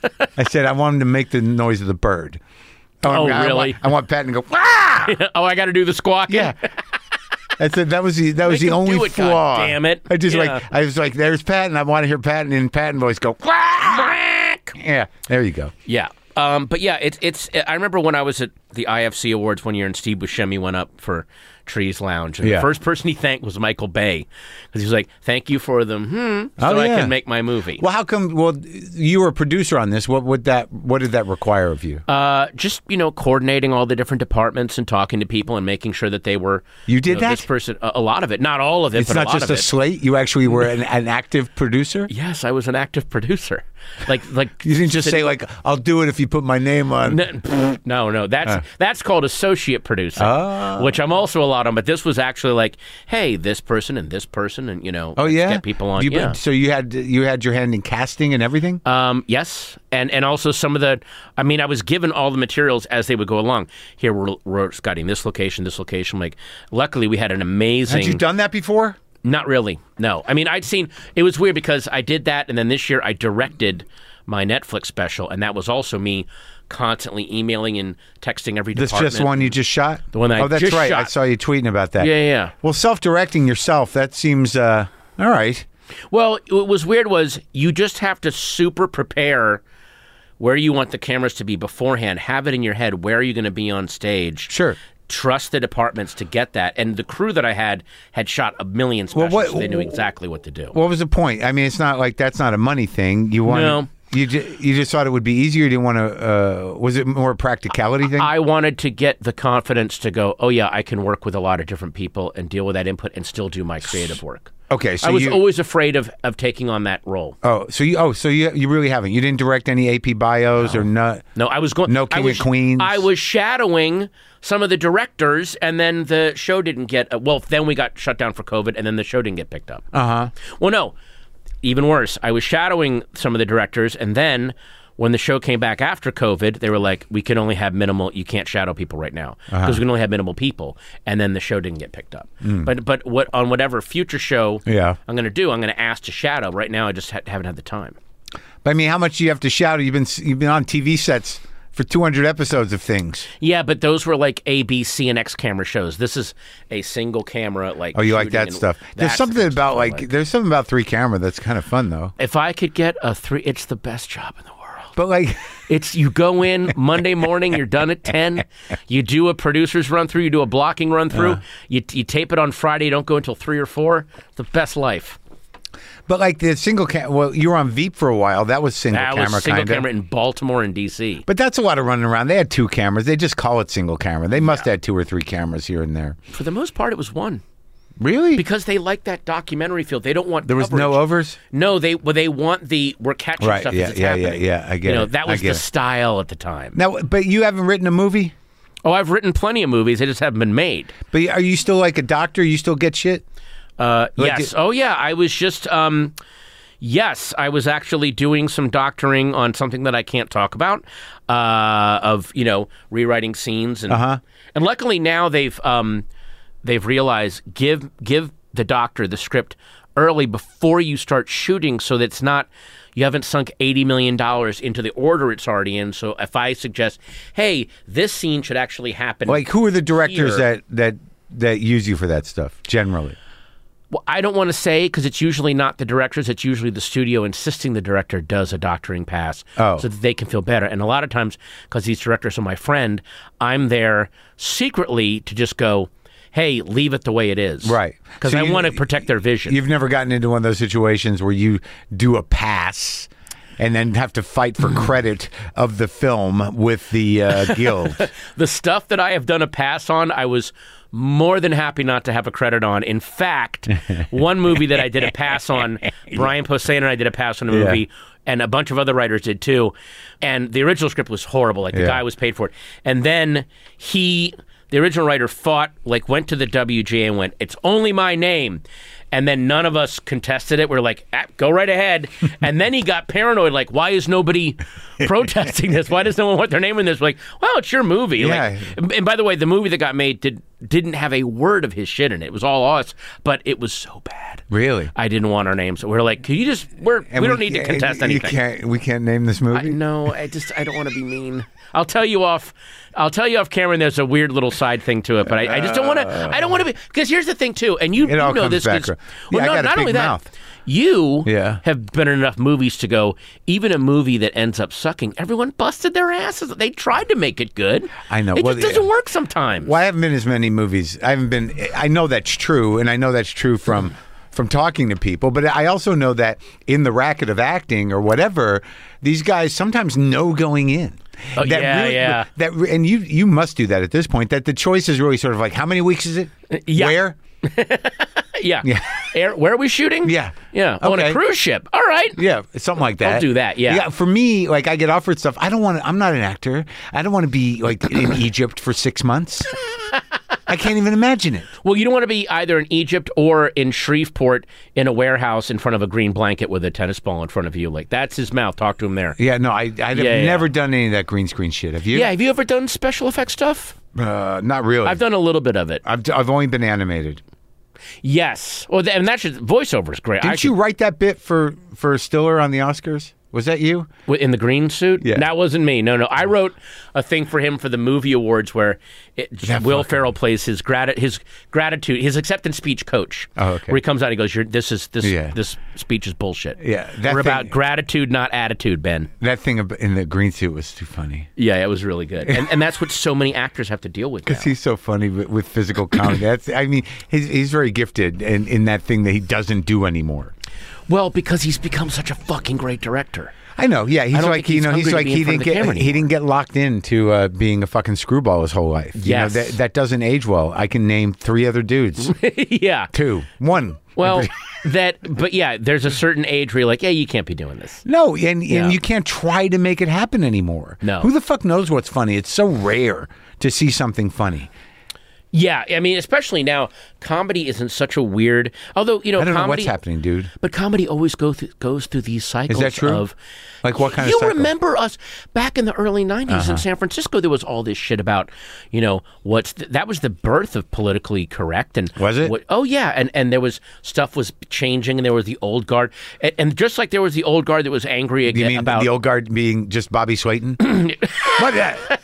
I said, I want him to make the noise of the bird. Oh, I want- really? I want Patton to go, ah! oh, I got to do the squawking. Yeah. I said that was the that was Make the him only do it, flaw. God damn it. I just Yeah. like I was like, there's Patton. I want to hear Patton in Patton voice go. Quack! Yeah, there you go. Yeah. Um, but yeah, it's it's. I remember when I was at the I F C Awards one year, and Steve Buscemi went up for Trees Lounge, and Yeah. the first person he thanked was Michael Bay, because he was like, "Thank you for them, hmm, so Oh, I yeah. can make my movie." Well, how come? Well, you were a producer on this. What would that? What did that require of you? Uh, just you know, coordinating all the different departments and talking to people and making sure that they were. You did know, that? This person, a, a lot of it, not all of it, It's but not a lot just of a it. slate. You actually were an, an active producer. Yes, I was an active producer. Like, like You didn't just say like, "I'll do it if you put my name on." No, no, that's that's called associate producer, Oh. which I'm also a lot on. But this was actually like, hey, this person and this person, and you know, Oh let's yeah, get people on. You, yeah. So you had you had your hand in casting and everything. Um, yes, and and also some of the. I mean, I was given all the materials as they would go along. Here we're, we're scouting this location, this location. Like, luckily we had an amazing. Had you done that before? Not really. No. I mean, I'd seen it was weird because I did that, and then this year I directed my Netflix special, and that was also me constantly emailing and texting every This department. just one you just shot? The one that I oh, that's just right. shot. I saw you tweeting about that. Yeah, yeah, yeah. Well, self-directing yourself, that seems uh, all right. Well, what was weird was you just have to super prepare where you want the cameras to be beforehand. Have it in your head. Where are you going to be on stage? Sure. Trust the departments to get that. And the crew that I had had shot a million specials, what- so they knew exactly what to do. What was the point? I mean, it's not like that's not a money thing. You want No. You ju- you just thought it would be easier. You didn't want to. Uh, was it more a practicality thing? I wanted to get the confidence to go, oh, yeah, I can work with a lot of different people and deal with that input and still do my creative work. okay, so I was you. always afraid of, of taking on that role. oh, so you. Oh, so you. You really haven't. You didn't direct any A P bios or not. No, I was going. No I King was, of Queens? I was shadowing some of the directors, and then the show didn't get. Uh, well, then we got shut down for COVID, and then the show didn't get picked up. Uh huh. Well, no, even worse. I was shadowing some of the directors, and then when the show came back after COVID, they were like, "We can only have minimal. You can't shadow people right now because Uh-huh. we can only have minimal people." And then the show didn't get picked up. But but what on whatever future show Mm. Yeah. I'm going to do, I'm going to ask to shadow. Right now, I just ha- haven't had the time. But I mean, how much do you have to shadow? You've been you've been on T V sets for two hundred episodes of things. Yeah, but those were like A, B, C, and X camera shows. This is a single camera, like. Oh, you like shooting that and stuff? There's that's something the about stuff I like, there's something about three camera that's kind of fun though. If I could get a three, it's the best job in the world. But like, It's you go in Monday morning, you're done at ten. You do a producer's run through, you do a blocking run through. Uh. You you tape it on Friday. You don't go until three or four. It's the best life. but like the single cam. Well, you were on Veep for a while. That was single That camera was single kind of. camera in Baltimore and D C. But that's a lot of running around. They had two cameras. They just call it single camera. They must have had two or three cameras here and there. For the most part, it was one Really? because they like that documentary feel. They don't want there was coverage. no overs. No, they well, they want the we're catching Right, stuff yeah, as it's yeah, yeah, happening. yeah, I get you know, it. that I was get the it. style at the time. Now, but you haven't written a movie. Oh, I've written plenty of movies. They just haven't been made. But are you still like a doctor? You still get shit? Uh, Like yes. it- Oh, yeah. I was just. Um, yes, I was actually doing some doctoring on something that I can't talk about. Uh, of you know rewriting scenes and Uh-huh. and luckily now they've um, they've realized give give the doctor the script early before you start shooting so that it's not. You haven't sunk eighty million dollars into the order it's already in. So if I suggest, hey, this scene should actually happen. Like, who are the directors here. that that that use you for that stuff generally? Well, I don't want to say because it's usually not the directors. It's usually the studio insisting the director does a doctoring pass Oh. so that they can feel better. And a lot of times, because these directors are my friend, I'm there secretly to just go, hey, leave it the way it is. Right. Because So I you- want to protect their vision. You've never gotten into one of those situations where you do a pass and then have to fight for credit of the film with the uh, guild. The stuff that I have done a pass on, I was more than happy not to have a credit on. In fact, one movie that I did a pass on, Brian Posehn and I did a pass on a movie, and a bunch of other writers did too. And the original script was horrible. Like the Yeah. guy was paid for it. And then he, the original writer, fought, like went to the W G A and went, it's only my name. And then none of us contested it. We're like, ah, go right ahead. And then he got paranoid, like, why is nobody protesting this? Why does no one want their name in this? We're like, well, it's your movie. Yeah. Like, and by the way, the movie that got made did, didn't have a word of his shit in it. It was all us, but it was so bad. Really? I didn't want our names. So we we're like, could you just, we're, And we don't need to can't- contest you anything. Can't, we can't name this movie? I, no, I just, I don't want to be mean. I'll tell you off, I'll tell you off camera, and there's a weird little side thing to it, but I, I just don't want to, I don't want to be, because here's the thing too, and you, It all you know comes this back 'cause- around. well, Yeah, I no, got a not big only that, mouth. you Yeah. have been in enough movies to go, even a movie that ends up sucking, everyone busted their asses. They tried to make it good. I know. It Well, just doesn't yeah. work sometimes. Well, I haven't been as many movies. I haven't been. I know that's true, and I know that's true from from talking to people. But I also know that in the racket of acting or whatever, these guys sometimes know going in. Oh, that yeah, yeah. That re- and you you must do that at this point. That the choice is really sort of like, how many weeks is it? yeah. Where? Yeah. Yeah. Air, where are we shooting? Yeah. Yeah. Oh, on a Okay. cruise ship. All right. Yeah, something like that. I'll do that, yeah. Yeah, for me, like I get offered stuff. I don't want to. I'm not an actor. I don't want to be like in Egypt for six months. I can't even imagine it. Well, you don't want to be either in Egypt or in Shreveport in a warehouse in front of a green blanket with a tennis ball in front of you. Like, that's his mouth. Talk to him there. Yeah, no, I I've Yeah, yeah. never done any of that green screen shit. Have you? Yeah. Have you ever done special effects stuff? Uh, not really. I've done a little bit of it. I've I've only been animated. Yes. Well, th- and that's just voiceover is great. Didn't I you could- write that bit for for Stiller on the Oscars? Was that you? in the green suit? Yeah. That wasn't me. No, no. I wrote a thing for him for the movie awards where it, That Will fucking- Ferrell plays his grati- his gratitude, his acceptance speech coach. Oh, okay. Where he comes out and he goes, You're, "This is this Yeah. this speech is bullshit." Yeah, that We're thing- about gratitude, not attitude, Ben. That thing ab- in the green suit was too funny. Yeah, it was really good, and and that's what so many actors have to deal with now. Because he's so funny with, with physical comedy. That's, I mean, he's, he's very gifted in, in that thing that he doesn't do anymore. Well, because he's become such a fucking great director. I know, yeah. He's I don't like, think you he's know, he's hungry to like be in he front didn't of the get camera he anymore. didn't get locked into uh, being a fucking screwball his whole life. You Yes. know, that that doesn't age well. I can name three other dudes, Yeah. two, one. Well, that, but yeah, there's a certain age where you're like, yeah, you can't be doing this. No, and, and Yeah. you can't try to make it happen anymore. No. Who the fuck knows what's funny? It's so rare to see something funny. Yeah, I mean, especially now, comedy isn't such a weird. Although you know, I don't comedy, know what's happening, dude. But comedy always go through, goes through these cycles. Is that true? Of, Like what kind of you cycle? remember us back in the early nineties Uh-huh. in San Francisco? There was all this shit about, you know, what's th- that was the birth of politically correct, and Was it? What, oh yeah, and and there was stuff was changing, and there was the old guard, and, and just like there was the old guard that was angry You again mean about the old guard being just Bobby Slayton? What that?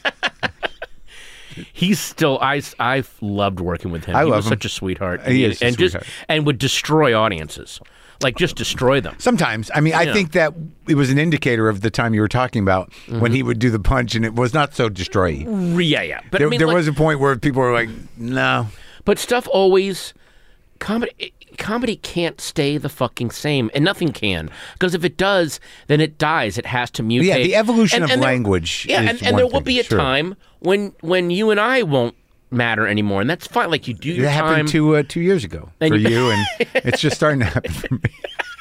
He's still I I loved working with him. I he love was him. such a sweetheart. He and, is a and just sweetheart. and would destroy audiences, like just destroy them. Sometimes. I mean, I Yeah. think that it was an indicator of the time you were talking about when he would do the punch and it was not so destroying. Yeah, yeah. But There, I mean, there like- was a point where people were like, no. but stuff always comedy. Comedy can't stay the fucking same, and nothing can. Because if it does, then it dies. It has to mutate. Yeah, the evolution of there- language Yeah, is and, and one there will thing, be a sure. time when when you and I won't matter anymore, and that's fine. Like you do your It happened time. two, uh, two years ago And for you- you, and it's just starting to happen for me.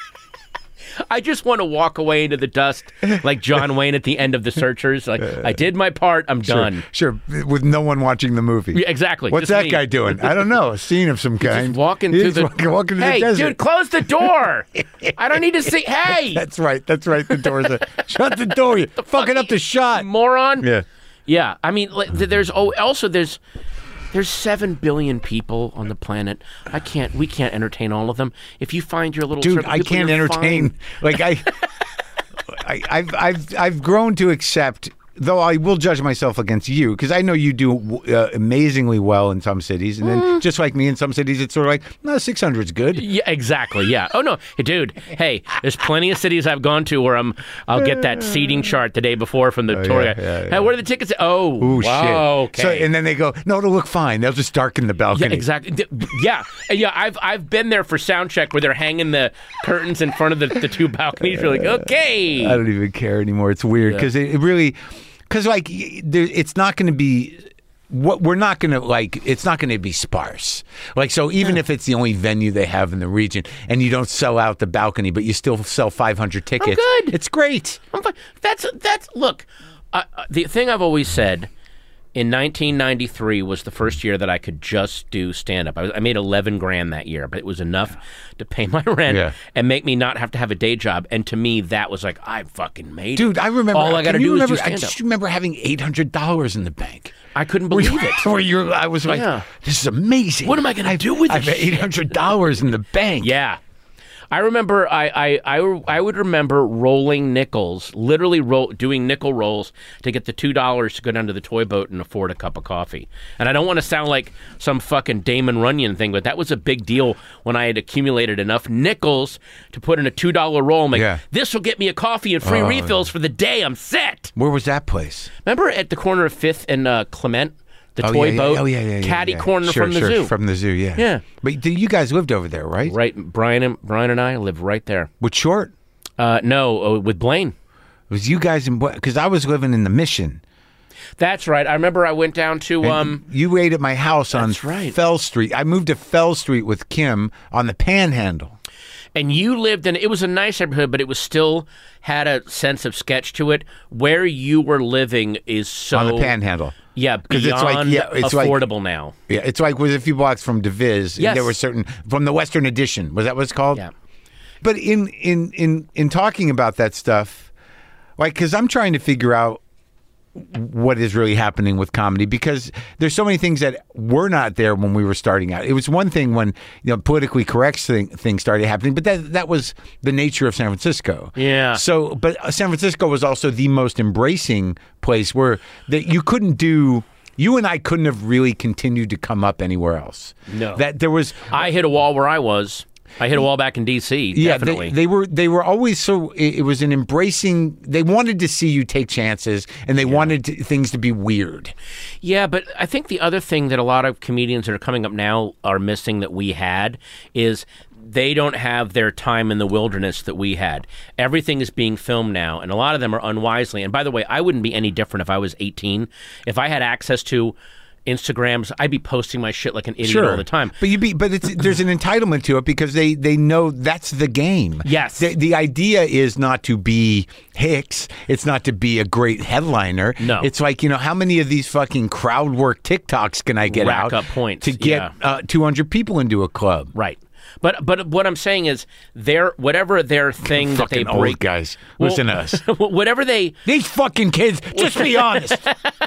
I just want to walk away into the dust, like John Wayne at the end of The Searchers. Like I did my part. I'm done. Sure, with no one watching the movie. Yeah, exactly. What's just that me. guy doing? I don't know. A scene of some kind. Just walking He's through the walking, walking Hey, through the desert. dude, close the door. I don't need to see. Hey, That's right. That's right. The door's a, shut the door. You're fucking up the shot. moron. Yeah. Yeah, I mean, like, th- there's oh, also there's there's seven billion people on the planet. I can't, we can't entertain all of them. If you find your little Dude, circle of I people, can't you're entertain. fine. Like I, I, I've, I've, I've grown to accept. Though I will judge myself against you because I know you do uh, amazingly well in some cities, and then Mm. just like me in some cities, it's sort of like no, six hundred's good. Yeah, exactly. Yeah. Oh no, hey, dude. Hey, there's plenty of cities I've gone to where I'm. I'll get that seating chart the day before from the tour yeah, guide. yeah, Hey, yeah. what are the tickets? Oh, Ooh, wow, shit. Okay. So, and then they go, no, it'll look fine. They'll just darken the yeah, balcony. exactly. D- Yeah, and yeah. I've I've been there for sound check where they're hanging the curtains in front of the, the two balconies. You're like, okay. I don't even care anymore. It's weird Yeah. because it, it really, because like y- there, it's not going to be. What we're not going to like, it's not going to be sparse. Like, so even if it's the only venue they have in the region and you don't sell out the balcony, but you still sell five hundred tickets, good. it's great. I'm fine. That's that's look. Uh, uh, the thing I've always said in nineteen ninety-three was the first year that I could just do stand up. I, was- I made eleven grand that year, but it was enough to pay my rent Yeah. and make me not have to have a day job. And to me, that was like I fucking made it. Dude, I remember. All I got to can you do remember, is do I stand up. just remember having eight hundred dollars in the bank. I couldn't believe it. Where you're, I was like, Yeah. this is amazing. What am I gonna do with I have this shit? eight hundred dollars in the bank. Yeah. I remember I, I, I, I would remember rolling nickels, literally roll, doing nickel rolls to get the two dollars to go down to the toy boat and afford a cup of coffee. And I don't want to sound like some fucking Damon Runyon thing, but that was a big deal when I had accumulated enough nickels to put in a two dollar roll. I'm like, Yeah. this will get me a coffee and free Oh, refills for the day. I'm set. Where was that place? Remember at the corner of Fifth and uh, Clement? The Oh, toy yeah, yeah. boat? Oh, yeah, yeah, yeah. Caddy yeah. corner Sure, from the sure, zoo. From the zoo, yeah. Yeah. But th- you guys lived over there, right? Right. Brian and, Brian and I live right there. With Short? Uh, no, uh, with Blaine. It was you guys in, because I was living in the Mission. That's right. I remember I went down to And um you ate at my house on That's right. Fell Street. I moved to Fell Street with Kim on the Panhandle. and you lived in it was a nice neighborhood, but it was still had a sense of sketch to it. Where you were living is so On the Panhandle. Yeah, 'Cause beyond it's like- yeah, it's like- affordable now. Yeah, it's like was a few blocks from DeViz. Yes. There were certain from the Western Addition. Was that what it's called? Yeah. But in in in in talking about that stuff, like, because I'm trying to figure out what is really happening with comedy, because there's so many things that were not there when we were starting out. It was one thing when, you know, politically correct thing, things started happening, but that that was the nature of San Francisco. Yeah. So, but San Francisco was also the most embracing place where that you couldn't do. You and I couldn't have really continued to come up anywhere else. No. That there was. I hit a wall where I was. I hit a wall back in D C. Yeah, definitely. they, they were they were always so. It, it was an embracing. They wanted to see you take chances, and they yeah. wanted to, things to be weird. Yeah, but I think the other thing that a lot of comedians that are coming up now are missing that we had is they don't have their time in the wilderness that we had. Everything is being filmed now, and a lot of them are unwisely. And by the way, I wouldn't be any different if I was eighteen. If I had access to Instagrams, I'd be posting my shit like an idiot sure. all the time. But you be, but it's, there's an entitlement to it because they, they know that's the game. Yes. The, the idea is not to be Hicks. It's not to be a great headliner. No. It's like, you know, how many of these fucking crowd work TikToks can I get Rack out up points. to get Yeah. uh, two hundred people into a club? Right. But but what I'm saying is, their whatever their thing that they Fucking break, old guys. Well, Listen to us. whatever they. These fucking kids, just be honest.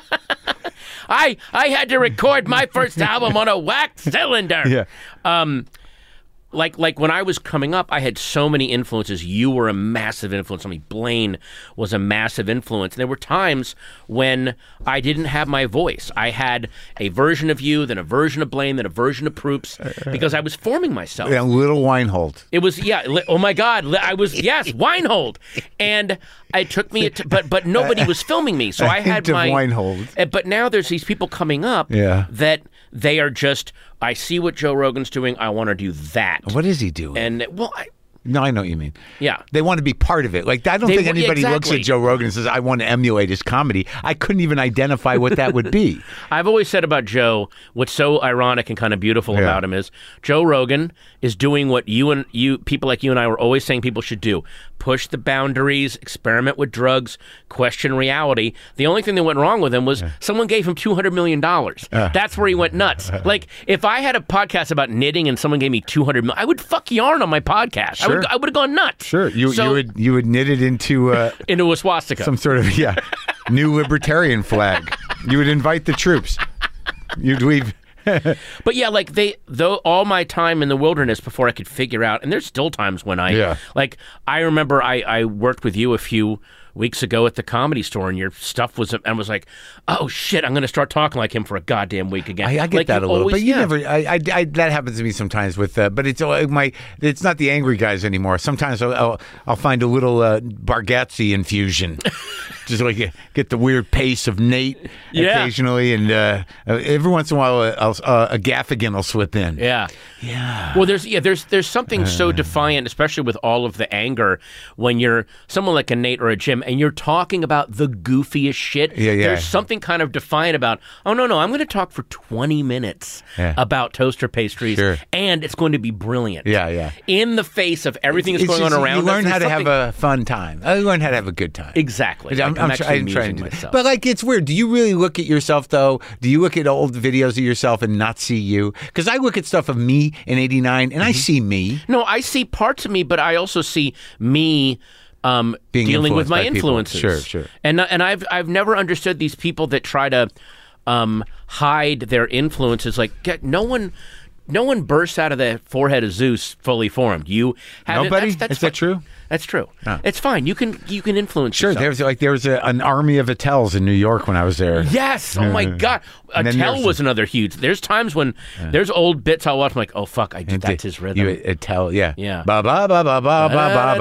I I had to record my first album on a wax cylinder. Yeah. Um, like like when I was coming up, I had so many influences. You were a massive influence on me. Blaine was a massive influence. And there were times when I didn't have my voice. I had a version of you, then a version of Blaine, then a version of Proops, because I was forming myself. Yeah, Little Weinhold. It was, yeah, li- oh my God, li- I was, yes, Weinhold. And it took me, a t- but but nobody was filming me. So A I had hint of my, Weinhold. uh, but now there's these people coming up Yeah. that they are just, I see what Joe Rogan's doing, I want to do that. What is he doing? And, well, I, No, I know what you mean. Yeah. They want to be part of it. Like, I don't They think w- anybody looks exactly. at Joe Rogan and says, I want to emulate his comedy. I couldn't even identify what that would be. I've always said about Joe, what's so ironic and kind of beautiful Yeah. about him is Joe Rogan is doing what you and you people like you and I were always saying people should do. Push the boundaries, experiment with drugs, question reality. The only thing that went wrong with him was someone gave him two hundred million dollars. That's where he went nuts. Like, if I had a podcast about knitting and someone gave me two hundred million dollars, I would fuck yarn on my podcast. Sure. I would I would have gone nuts. Sure. You, So- you would you would knit it into uh, Into a swastika. some sort of, yeah, new libertarian flag. You would invite the troops. You'd leave. But yeah, like they, though, all my time in the wilderness before I could figure out, and there's still times when I, Yeah. like, I remember I, I worked with you a few weeks ago at the Comedy Store, and your stuff was, and was like, oh shit, I'm going to start talking like him for a goddamn week again. I, I get Like, that you a little, always- but you yeah. never. I, I, I that happens to me sometimes with, uh, but it's uh, my. It's not the angry guys anymore. Sometimes I'll I'll, I'll find a little uh, Bargatze infusion, just like uh, get the weird pace of Nate Yeah. occasionally, and uh, uh, every once in a while uh, I'll, uh, a Gaffigan will slip in. Yeah. Yeah. Well, there's yeah, there's there's something so defiant, especially with all of the anger, when you're someone like a Nate or a Jim, and you're talking about the goofiest shit. Yeah, yeah. There's something kind of defiant about. Oh no, no, I'm going to talk for twenty minutes Yeah. about toaster pastries, Sure. and it's going to be brilliant. Yeah, yeah. In the face of everything that's It's going just- on around you us, learn there's how to have something- a fun time. I learn how to have a good time. Exactly. I'm, Like, I'm I'm, try- actually I'm trying amusing to do that. myself. But like, it's weird. Do you really look at yourself though? Do you look at old videos of yourself and not see you? Because I look at stuff of me in eighty-nine and I see me. No, I see parts of me, but I also see me um, Being dealing with influenced my by people. influences. Sure, sure. And and I've I've never understood these people that try to um, hide their influences. Like, get, no one. No one bursts out of the forehead of Zeus fully formed. You have Nobody? That's, that's Is that fi- true? That's true. Oh. It's fine. You can you can influence. Sure. yourself. There's like there was a, an army of Attels in New York when I was there. Yes. Oh my God. And then Attell there's- was another huge. There's times when there's old bits I'll watch. I'm like, oh fuck, I And that's the- his rhythm. You Attell, yeah. Yeah. Ba ba ba ba ba ba ba ba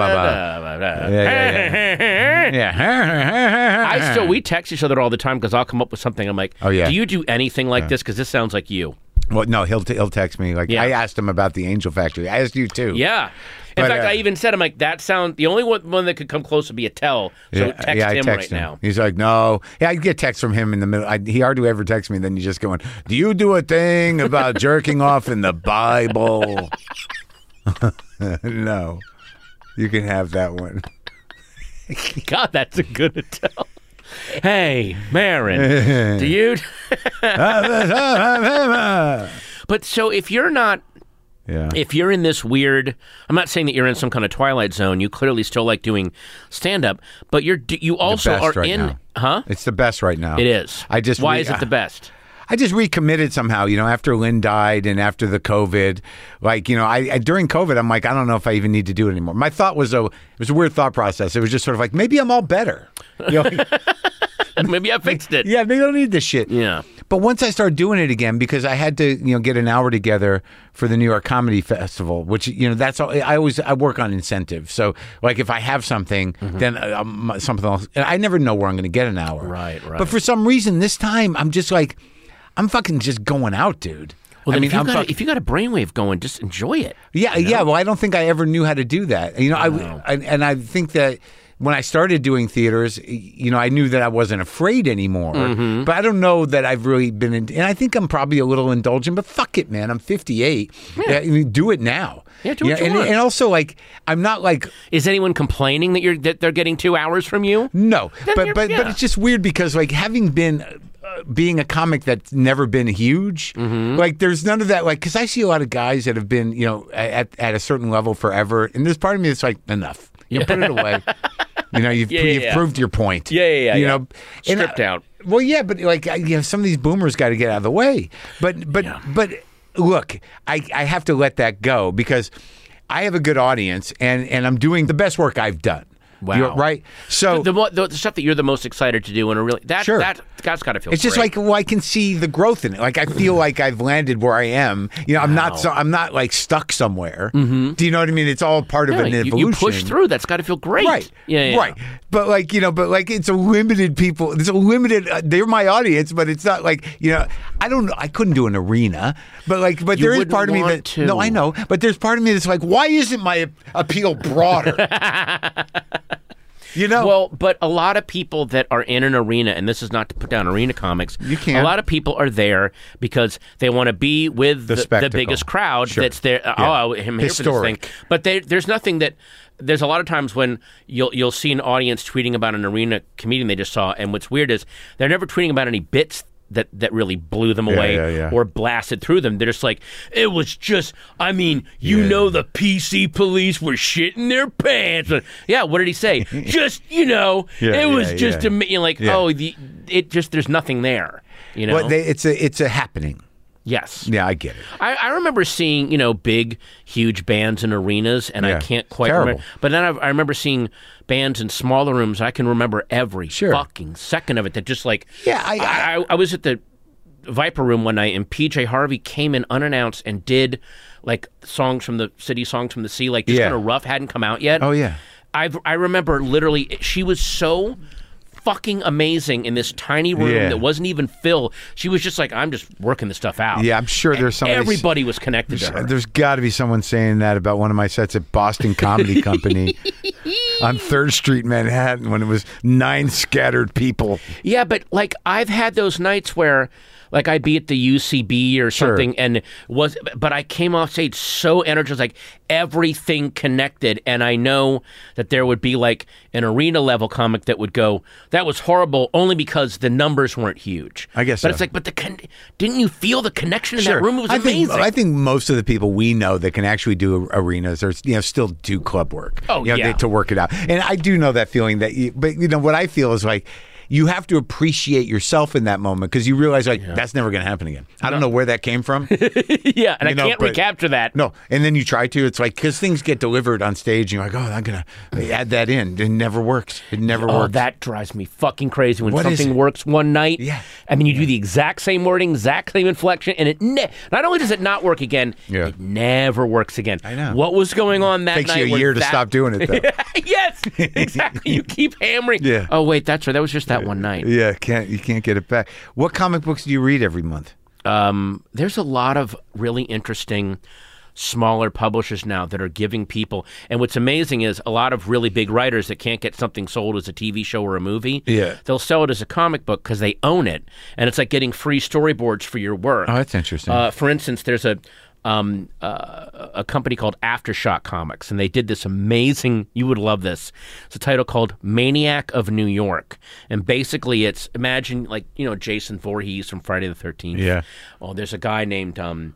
ba. Yeah, yeah, yeah. I still we text each other all the time because I'll come up with something. I'm like, Oh, yeah. do you do anything like this? Because this sounds like you. Well, no, he'll t- he'll text me like Yeah. I asked him about the Angel Factory. I asked you too. Yeah. In But, fact, uh, I even said, I'm like, that sound. The only one, one that could come close would be a tell. So Yeah, text yeah, I him text right him. now. He's like, no. Yeah, I get texts from him in the middle. I, he hardly ever texts me. Then you just going, do you do a thing about jerking off in the Bible? No. You can have that one. God, that's a good tell. Hey, Marin, do you? But so if you're not Yeah. If you're in this weird, I'm not saying that you're in some kind of Twilight Zone. You clearly still like doing stand-up, but you're you also best are right in, now. huh? It's the best right now. It is. I just Why re- is it the best? I just recommitted somehow, you know, after Lynn died and after the COVID, like, you know, I, I during COVID, I'm like, I don't know if I even need to do it anymore. My thought was, a, it was a weird thought process. It was just sort of like, maybe I'm all better. You know? Maybe I fixed it. Yeah, maybe I don't need this shit. Yeah. But once I started doing it again, because I had to, you know, get an hour together for the New York Comedy Festival, which, you know, that's all. I always I work on incentives. So, like, if I have something, mm-hmm. then um, something else. And I never know where I'm going to get an hour. Right, right. But for some reason, this time, I'm just like, I'm fucking just going out, dude. Well, I mean, if, you I'm got, fuck- if you got a brainwave going, just enjoy it. Yeah, you know? yeah. Well, I don't think I ever knew how to do that. You know, I, No. I and I think that when I started doing theaters, you know, I knew that I wasn't afraid anymore. Mm-hmm. But I don't know that I've really been in, and I think I'm probably a little indulgent, but fuck it, man. I'm fifty-eight. Yeah. I mean, do it now. Yeah, do what you and, want. and also, like, I'm not like, Is anyone complaining that you're that they're getting two hours from you? no, Then but you're- but yeah. but it's just weird because, like, having been uh, being a comic that's never been huge, Mm-hmm. like, there's none of that, like, because I see a lot of guys that have been, you know, at at a certain level forever, and there's part of me that's like, enough. You know, put it away. You know, you've, Yeah, yeah, you've yeah. proved your point. Yeah, yeah, yeah, You yeah. know, and Stripped I- out. Well, yeah, but like, I, you know, some of these boomers got to get out of the way. But but Yeah. but look, I I have to let that go because I have a good audience, and and I'm doing the best work I've done. Wow. You're- right? So The, the, mo- the, the stuff that you're the most excited to do, and really that Sure. that that's got to feel. it's just great. like, well, I can see the growth in it. Like I feel like I've landed where I am. You know, I'm Wow. not so I'm not like stuck somewhere. Mm-hmm. Do you know what I mean? It's all part of Yeah, an you, evolution. you push through. That's got to feel great. Right. Yeah. yeah Right. But like, you know, but like it's a limited people. It's a limited. Uh, they're my audience, but it's not like, you know. I don't know. I couldn't do an arena, but like, but You there is wouldn't part of me want that. to. No, I know. But there's part of me that's like, why isn't my appeal broader? You know. Well, but a lot of people that are in an arena, and this is not to put down arena comics, You can't. a lot of people are there because they want to be with The the, the, spectacle. biggest crowd Sure. that's there. Yeah. Oh, I'm here Historic. for this thing. But they, there's nothing that. There's a lot of times when you'll you'll see an audience tweeting about an arena comedian they just saw, and what's weird is they're never tweeting about any bits that, that really blew them away yeah, yeah. or blasted through them. They're just like, it was just, I mean, you Yeah. know, the P C police were shitting their pants. Yeah, what did he say? Just, you know, Yeah, it was yeah, just, yeah. ama- you know, like, Yeah. oh, the, it just, there's nothing there, you know? Well, they, it's a it's a happening. yes. Yeah, I get it. I, I remember seeing, you know, big, huge bands in arenas, and Yeah. I can't quite Terrible. remember. But then I, I remember seeing bands in smaller rooms. I can remember every Sure. fucking second of it. That just like, Yeah, I- I- I, I was at the Viper Room one night, and P J Harvey came in unannounced and did like songs from the city, songs from the sea, like just Yeah. kind of rough, hadn't come out yet. Oh yeah. I I remember literally, she was so fucking amazing in this tiny room Yeah. that wasn't even filled. She was just like, I'm just working the stuff out. Yeah, I'm sure there's somebody. Everybody was connected to her. There's got to be someone saying that about one of my sets at Boston Comedy Company on Third Street, Manhattan, when it was nine scattered people. Yeah, but like I've had those nights where like I'd be at the U C B or Sure. something and was but I came off stage so energized, like everything connected, and I know that there would be like an arena level comic that would go, that was horrible only because the numbers weren't huge. I guess But so. it's like, but the con- didn't you feel the connection in that room? It was I amazing. think I think most of the people we know that can actually do arenas or you know still do club work. Oh, you know, yeah. they- to work it out. And I do know that feeling that. You, but you know what I feel is like. You have to appreciate yourself in that moment because you realize like that's never going to happen again. I don't know where that came from. yeah, and I You know, can't but- recapture that. No, and then you try to. It's like because things get delivered on stage, and you're like, "Oh, I'm gonna add that in." It never works. It never Oh, works. that drives me fucking crazy when What is something it? works one night. Yeah. I mean, you do the exact same wording, exact same inflection, and it ne- not only does it not work again, Yeah. it never works again. I know. What was going on that Takes night? you a was year to that- stop doing it, though. Yes, exactly. You keep hammering. Yeah. Oh wait, that's right. That was just that one night. yeah, can't you can't get it back. What comic books do you read every month? Um, there's a lot of really interesting smaller publishers now that are giving people, and what's amazing is a lot of really big writers that can't get something sold as a T V show or a movie, Yeah. they'll sell it as a comic book because they own it, and it's like getting free storyboards for your work. Oh, that's interesting. Uh, for instance, there's a um, uh, a company called Aftershock Comics, and they did this amazing, you would love this. It's a title called Maniac of New York. And basically it's, imagine like, you know, Jason Voorhees from Friday the thirteenth. Yeah. Oh, there's a guy named um,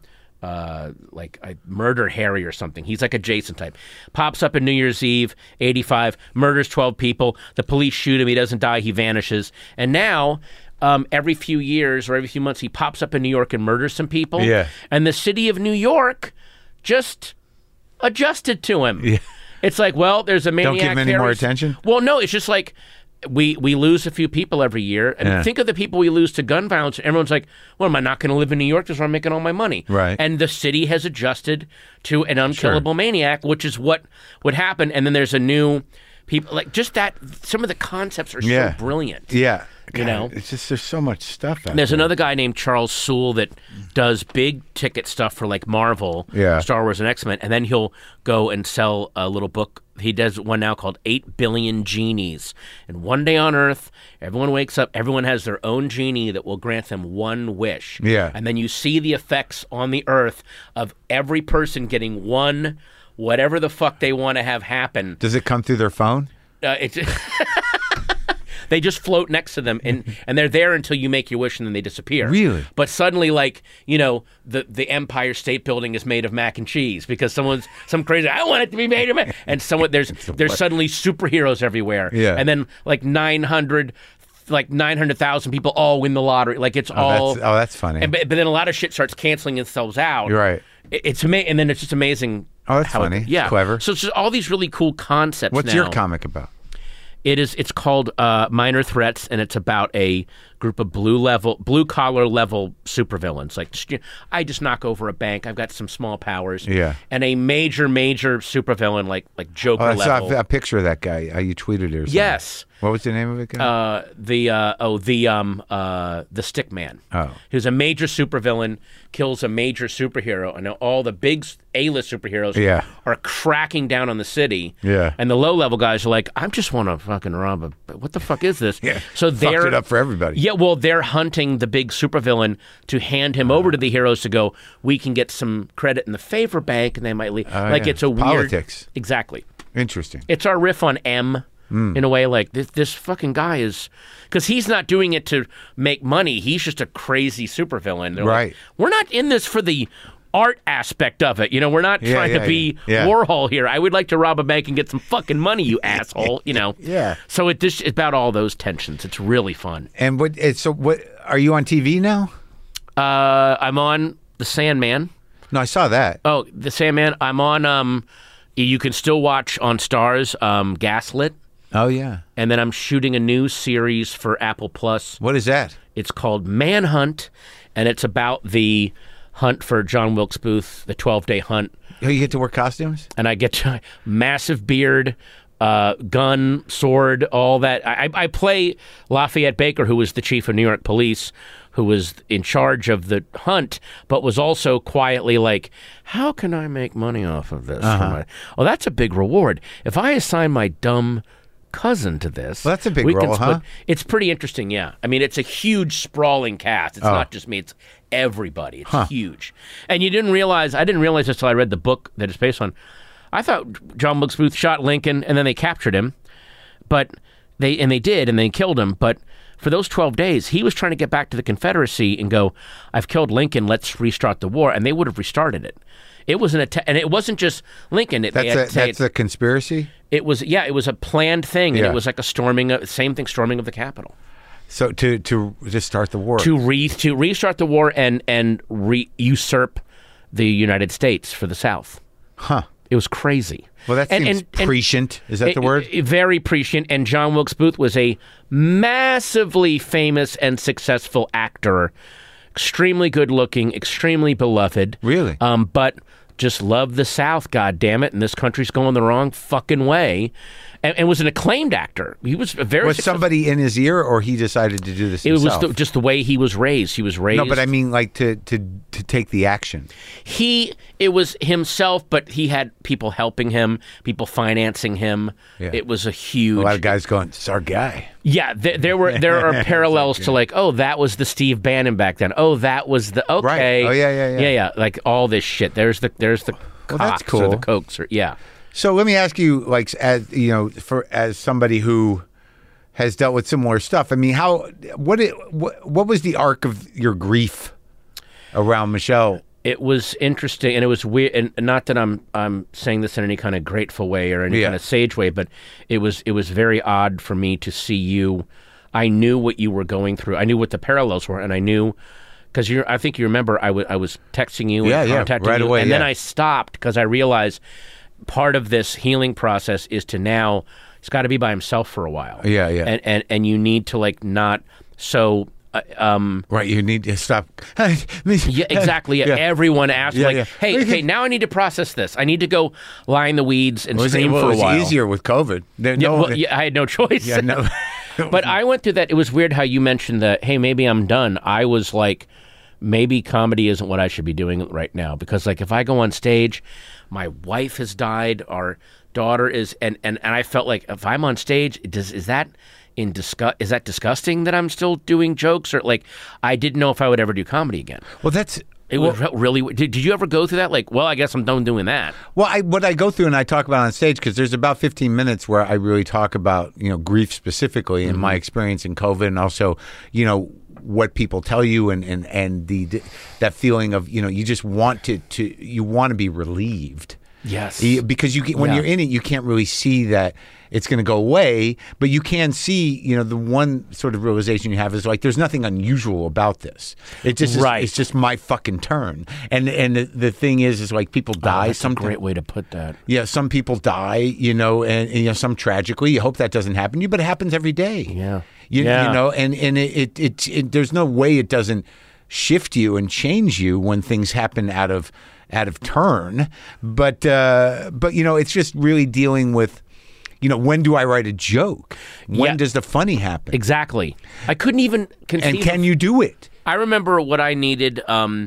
uh, like I Murder Harry or something. He's like a Jason type. Pops up in New Year's Eve, eighty-five, murders twelve people. The police shoot him. He doesn't die. He vanishes. And now, um, every few years or every few months, he pops up in New York and murders some people. Yeah. And the city of New York just adjusted to him. Yeah. It's like, well, there's a maniac. Don't give him any more Harry's- attention? Well, no, it's just like we we lose a few people every year. And Yeah. think of the people we lose to gun violence. Everyone's like, well, am I not going to live in New York? That's where I'm making all my money. Right. And the city has adjusted to an unkillable maniac, which is what would happen. And then there's a new people, like just that, some of the concepts are Yeah. so brilliant. Yeah. You God, know? it's just there's so much stuff out There's there. another guy named Charles Soule that does big ticket stuff for like Marvel, Yeah. Star Wars, and X-Men, and then he'll go and sell a little book. He does one now called Eight Billion Genies. And one day on Earth, everyone wakes up, everyone has their own genie that will grant them one wish. Yeah. And then you see the effects on the Earth of every person getting one, whatever the fuck they want to have happen. Does it come through their phone? Uh, it's... They just float next to them, and, and they're there until you make your wish, and then they disappear. Really? But suddenly, like, you know, the, the Empire State Building is made of mac and cheese because someone's some crazy. I want it to be made of mac, and someone there's there's suddenly superheroes everywhere. Yeah. And then like nine hundred, like nine hundred thousand people all win the lottery. Like it's Oh, all. that's, oh, that's funny. and, but, but then a lot of shit starts canceling itself out. You're right. It, it's ama- and then it's just amazing. Oh, that's how it- funny. It's yeah, clever. So it's just all these really cool concepts. What's now. your comic about? It is. It's called uh, Minor Threats, and it's about a group of blue level, blue collar level supervillains. Like just, you know, I just knock over a bank. I've got some small powers. Yeah. And a major, major supervillain like like Joker Oh, I saw level. a, a picture of that guy. Uh, you tweeted it or something. Yes. What was the name of it? Guy? Uh, the uh, oh the um uh the Stick Man. Oh. Who's a major supervillain, kills a major superhero, and now all the big A-list superheroes Yeah. are cracking down on the city. Yeah. And the low-level guys are like, I just want to fucking rob a. What the fuck is this? Yeah. So Fucked they're it up for everybody. Yeah, well, they're hunting the big supervillain to hand him over to the heroes to go. We can get some credit in the favor bank, and they might leave. Oh, like yeah. it's a weird Politics. Exactly. Interesting. It's our riff on M in a way. Like this, this fucking guy is because he's not doing it to make money. He's just a crazy supervillain. They're Right. Like, we're not in this for the art aspect of it. You know, we're not Yeah, trying yeah, to be yeah. Yeah. Warhol here. I would like to rob a bank and get some fucking money, you asshole. You know. Yeah. So it just it's about all those tensions. It's really fun. And what? It's, so what? Are you on T V now? Uh, I'm on The Sandman. No, I saw that. Oh, The Sandman. I'm on. Um, you can still watch on Stars. Um, Gaslit. Oh yeah. And then I'm shooting a new series for Apple Plus. What is that? It's called Manhunt, and it's about the hunt for John Wilkes Booth, the twelve-day hunt. Oh, you get to wear costumes? And I get to, massive beard, uh, gun, sword, all that. I, I play Lafayette Baker, who was the chief of New York Police, who was in charge of the hunt, but was also quietly like, how can I make money off of this? Uh-huh. For my, oh, that's a big reward. If I assign my dumb cousin to this. Well, that's a big we can role, split- huh? It's pretty interesting, yeah. I mean, it's a huge, sprawling cast. It's Oh. not just me, it's everybody. It's huge. And you didn't realize, I didn't realize this until I read the book that it's based on. I thought John Wilkes Booth shot Lincoln and then they captured him. But they, and they did, and they killed him. But for those twelve days, he was trying to get back to the Confederacy and go, I've killed Lincoln, let's restart the war. And they would have restarted it. It was an attack, and it wasn't just Lincoln. It, they That's had- a, they that's had- a conspiracy. it was, yeah, it was a planned thing, and Yeah. it was like a storming, of, same thing, storming of the Capitol So to to just start the war. to re to restart the war and and re usurp the United States for the South. Huh. It was crazy. Well, that And- seems and- and- prescient. Is that the Eh, word? eh, Very prescient. And John Wilkes Booth was a massively famous and successful actor, extremely good looking, extremely beloved. Really? Um, but just loved the South, God damn it, and this country's going the wrong fucking way. And, and was an acclaimed actor. He was a very Was successful- somebody in his ear, or he decided to do this It was himself? the, just the way he was raised. He was raised. no, but I mean, like to to to take the action. he it was himself, but he had people helping him, people financing him. Yeah. It was a huge. A lot of guys going, "It's our guy." Yeah, there, there were there are parallels to like, oh, that was the Steve Bannon back then. Oh, that was the okay. Right. Oh, yeah, yeah, yeah. yeah, yeah. Like all this shit. There's the there's the Well, that's cocks or the cool. cokes or yeah. So let me ask you, like, as you know, for as somebody who has dealt with similar stuff. I mean, how what it what, what was the arc of your grief around Michelle It was interesting, and it was weird. And not that I'm I'm saying this in any kind of grateful way or any Yeah. kind of sage way, but it was it was very odd for me to see you. I knew what you were going through. I knew what the parallels were, and I knew because you. I think you remember I was I was texting you and Yeah, yeah, contacting right you, away, and then yeah. I stopped because I realized part of this healing process is to now he's got to be by himself for a while. Yeah, yeah. and and and you need to like not so. Uh, um, Right, you need to stop. Yeah, exactly. Yeah. Yeah. Everyone asks, Yeah, like, yeah. hey, okay, now I need to process this. I need to go lie in the weeds and It was, scream well, for it a was while. easier with COVID. There, Yeah, no, well, yeah, I had no choice. yeah, no. But I went through that. It was weird how you mentioned that, hey, maybe I'm done. I was like, maybe comedy isn't what I should be doing right now. Because, like, if I go on stage, my wife has died, our daughter is, and, and, and I felt like if I'm on stage, does is that... in disgust is that disgusting that I'm still doing jokes, or like I didn't know if I would ever do comedy again. Well, that's It well, was re- really. Did, did you ever go through that? Like, well, I guess I'm done doing that. well. I what I go through and I talk about on stage because there's about fifteen minutes where I really talk about you know grief specifically and my experience in COVID, and also you know what people tell you and and and the that feeling of you know you just want to to you want to be relieved. Yes. You- because you can, when Yeah. you're in it, you can't really see that it's going to go away, but you can see, you know, the one sort of realization you have is like, there's nothing unusual about this. It just, Right. is, it's just my fucking turn. And and the, the thing is, is like people die. Oh, that's a some great way to put that. yeah, some people die, you know, and, and you know, some tragically. You hope that doesn't happen to you, but it happens every day. Yeah. You, Yeah. you know, and and it, it, it, it there's no way it doesn't shift you and change you when things happen out of out of turn. But uh, but you know, it's just really dealing with, you know, when do I write a joke? When Yeah. does the funny happen? Exactly. I couldn't even conceive. And can of- you do it? I remember what I needed um,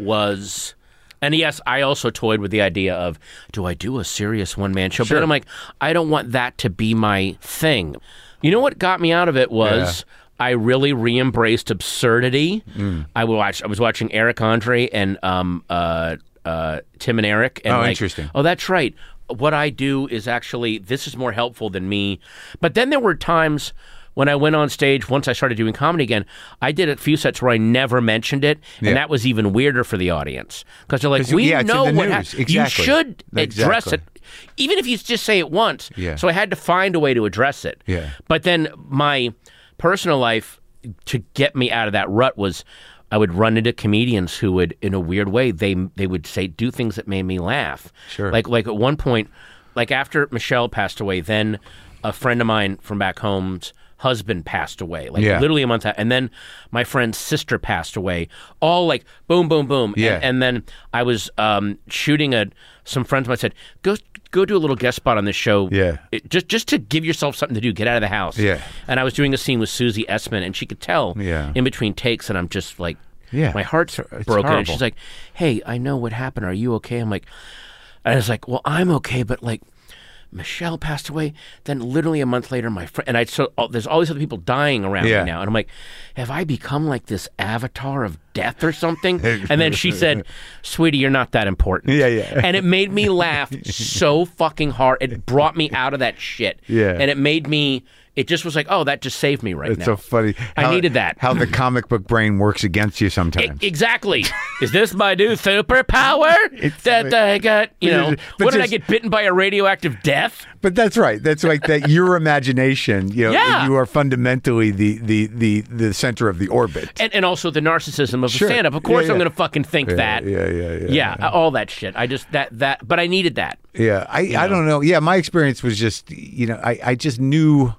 was, and yes, I also toyed with the idea of, do I do a serious one man show? Sure. But I'm like, I don't want that to be my thing. You know what got me out of it was. I really re-embraced absurdity. Mm. I watched. I was watching Eric Andre and um, uh, uh, Tim and Eric. And Oh, like, interesting. Oh, that's right. What I do is actually, this is more helpful than me. But then there were times when I went on stage, once I started doing comedy again, I did a few sets where I never mentioned it, and Yeah. that that was even weirder for the audience. Because they're like, 'Cause, we yeah, it's in know the what news. happened. Exactly. You should address Exactly. it. Even if you just say it once. Yeah. So I had to find a way to address it. Yeah. But then my personal life, to get me out of that rut, was I would run into comedians who would, in a weird way, they they would say, do things that made me laugh. Sure. Like like at one point, like after Michelle passed away, then a friend of mine from back home's husband passed away, like Yeah. literally a month out. And then my friend's sister passed away, all like boom, boom, boom. Yeah. And, and then I was um, shooting a, some friends of mine said, go go do a little guest spot on this show. Yeah. It, just just to give yourself something to do, get out of the house. Yeah. And I was doing a scene with Susie Essman, and she could tell Yeah. in between takes, and I'm just like, Yeah. my heart's It's- it's broken. And horrible. she's like, hey, I know what happened. Are you okay? I'm like, and I was like, well, I'm okay, but like, Michelle passed away. Then literally a month later, my friend, and I so oh, there's all these other people dying around Yeah. me now, and I'm like, have I become like this avatar of death or something? And then she said, sweetie, you're not that important. Yeah, yeah. And it made me laugh so fucking hard. It brought me out of that shit. Yeah. And it made me. It just was like, oh, that just saved me right It's now. so funny. I how- needed that. How the comic book brain works against you I- sometimes. exactly. Is this my new superpower It's- that I got? You know, But what did I just- get bitten by a radioactive death? But that's right. That's like that. Your imagination. You know, Yeah. you are fundamentally the the the the center of the orbit. And, and also the narcissism of Sure. a stand-up. Of course, Yeah, I'm yeah. going to fucking think yeah, that. Yeah, yeah, yeah, Yeah, all that shit. I just that that. But I needed that. Yeah, I, I don't know. Yeah, my experience was just, you know, I, I just knew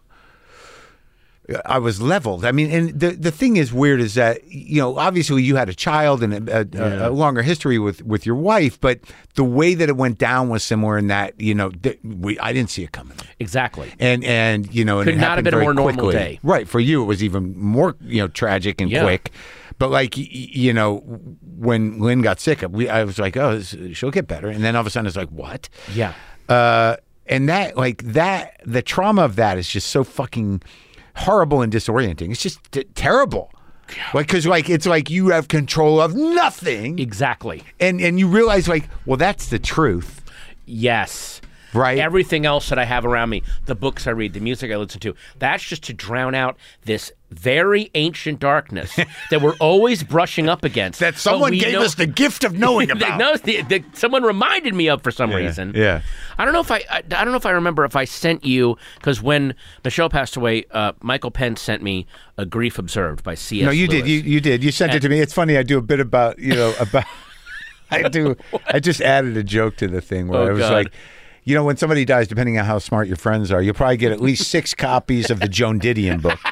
I was leveled. I mean, and the the thing is weird is that, you know, obviously you had a child and a, a, Yeah. a longer history with, with your wife, but the way that it went down was similar in that, you know, th- we I didn't see it coming. Exactly. And, and you know, and Could it not have happened been a very more normal quickly. day. Right. For you, it was even more, you know, tragic and Yeah. quick. But like, y- y- you know, when Lynn got sick, we I was like, oh, this, she'll get better. And then all of a sudden it's like, what? Yeah. Uh, and that, like that, the trauma of that is just so fucking horrible and disorienting. It's just t- terrible. Like, because like it's like you have control of nothing, Exactly. and and you realize like, well, that's the truth. Yes. Right. Everything else that I have around me, the books I read, the music I listen to, that's just to drown out this very ancient darkness that we're always brushing up against. That someone gave know, us the gift of knowing about. no, the, the, someone reminded me of for some yeah, reason. Yeah. I don't know if I, I, I don't know if I remember if I sent you, because when Michelle passed away, uh, Michael Penn sent me A Grief Observed by C S. No, you Lewis. did. You you did. You sent And, it to me. It's funny. I do a bit about you know about. I do. I just added a joke to the thing where Oh, I was God. like, you know, when somebody dies, depending on how smart your friends are, you'll probably get at least six copies of the Joan Didion book.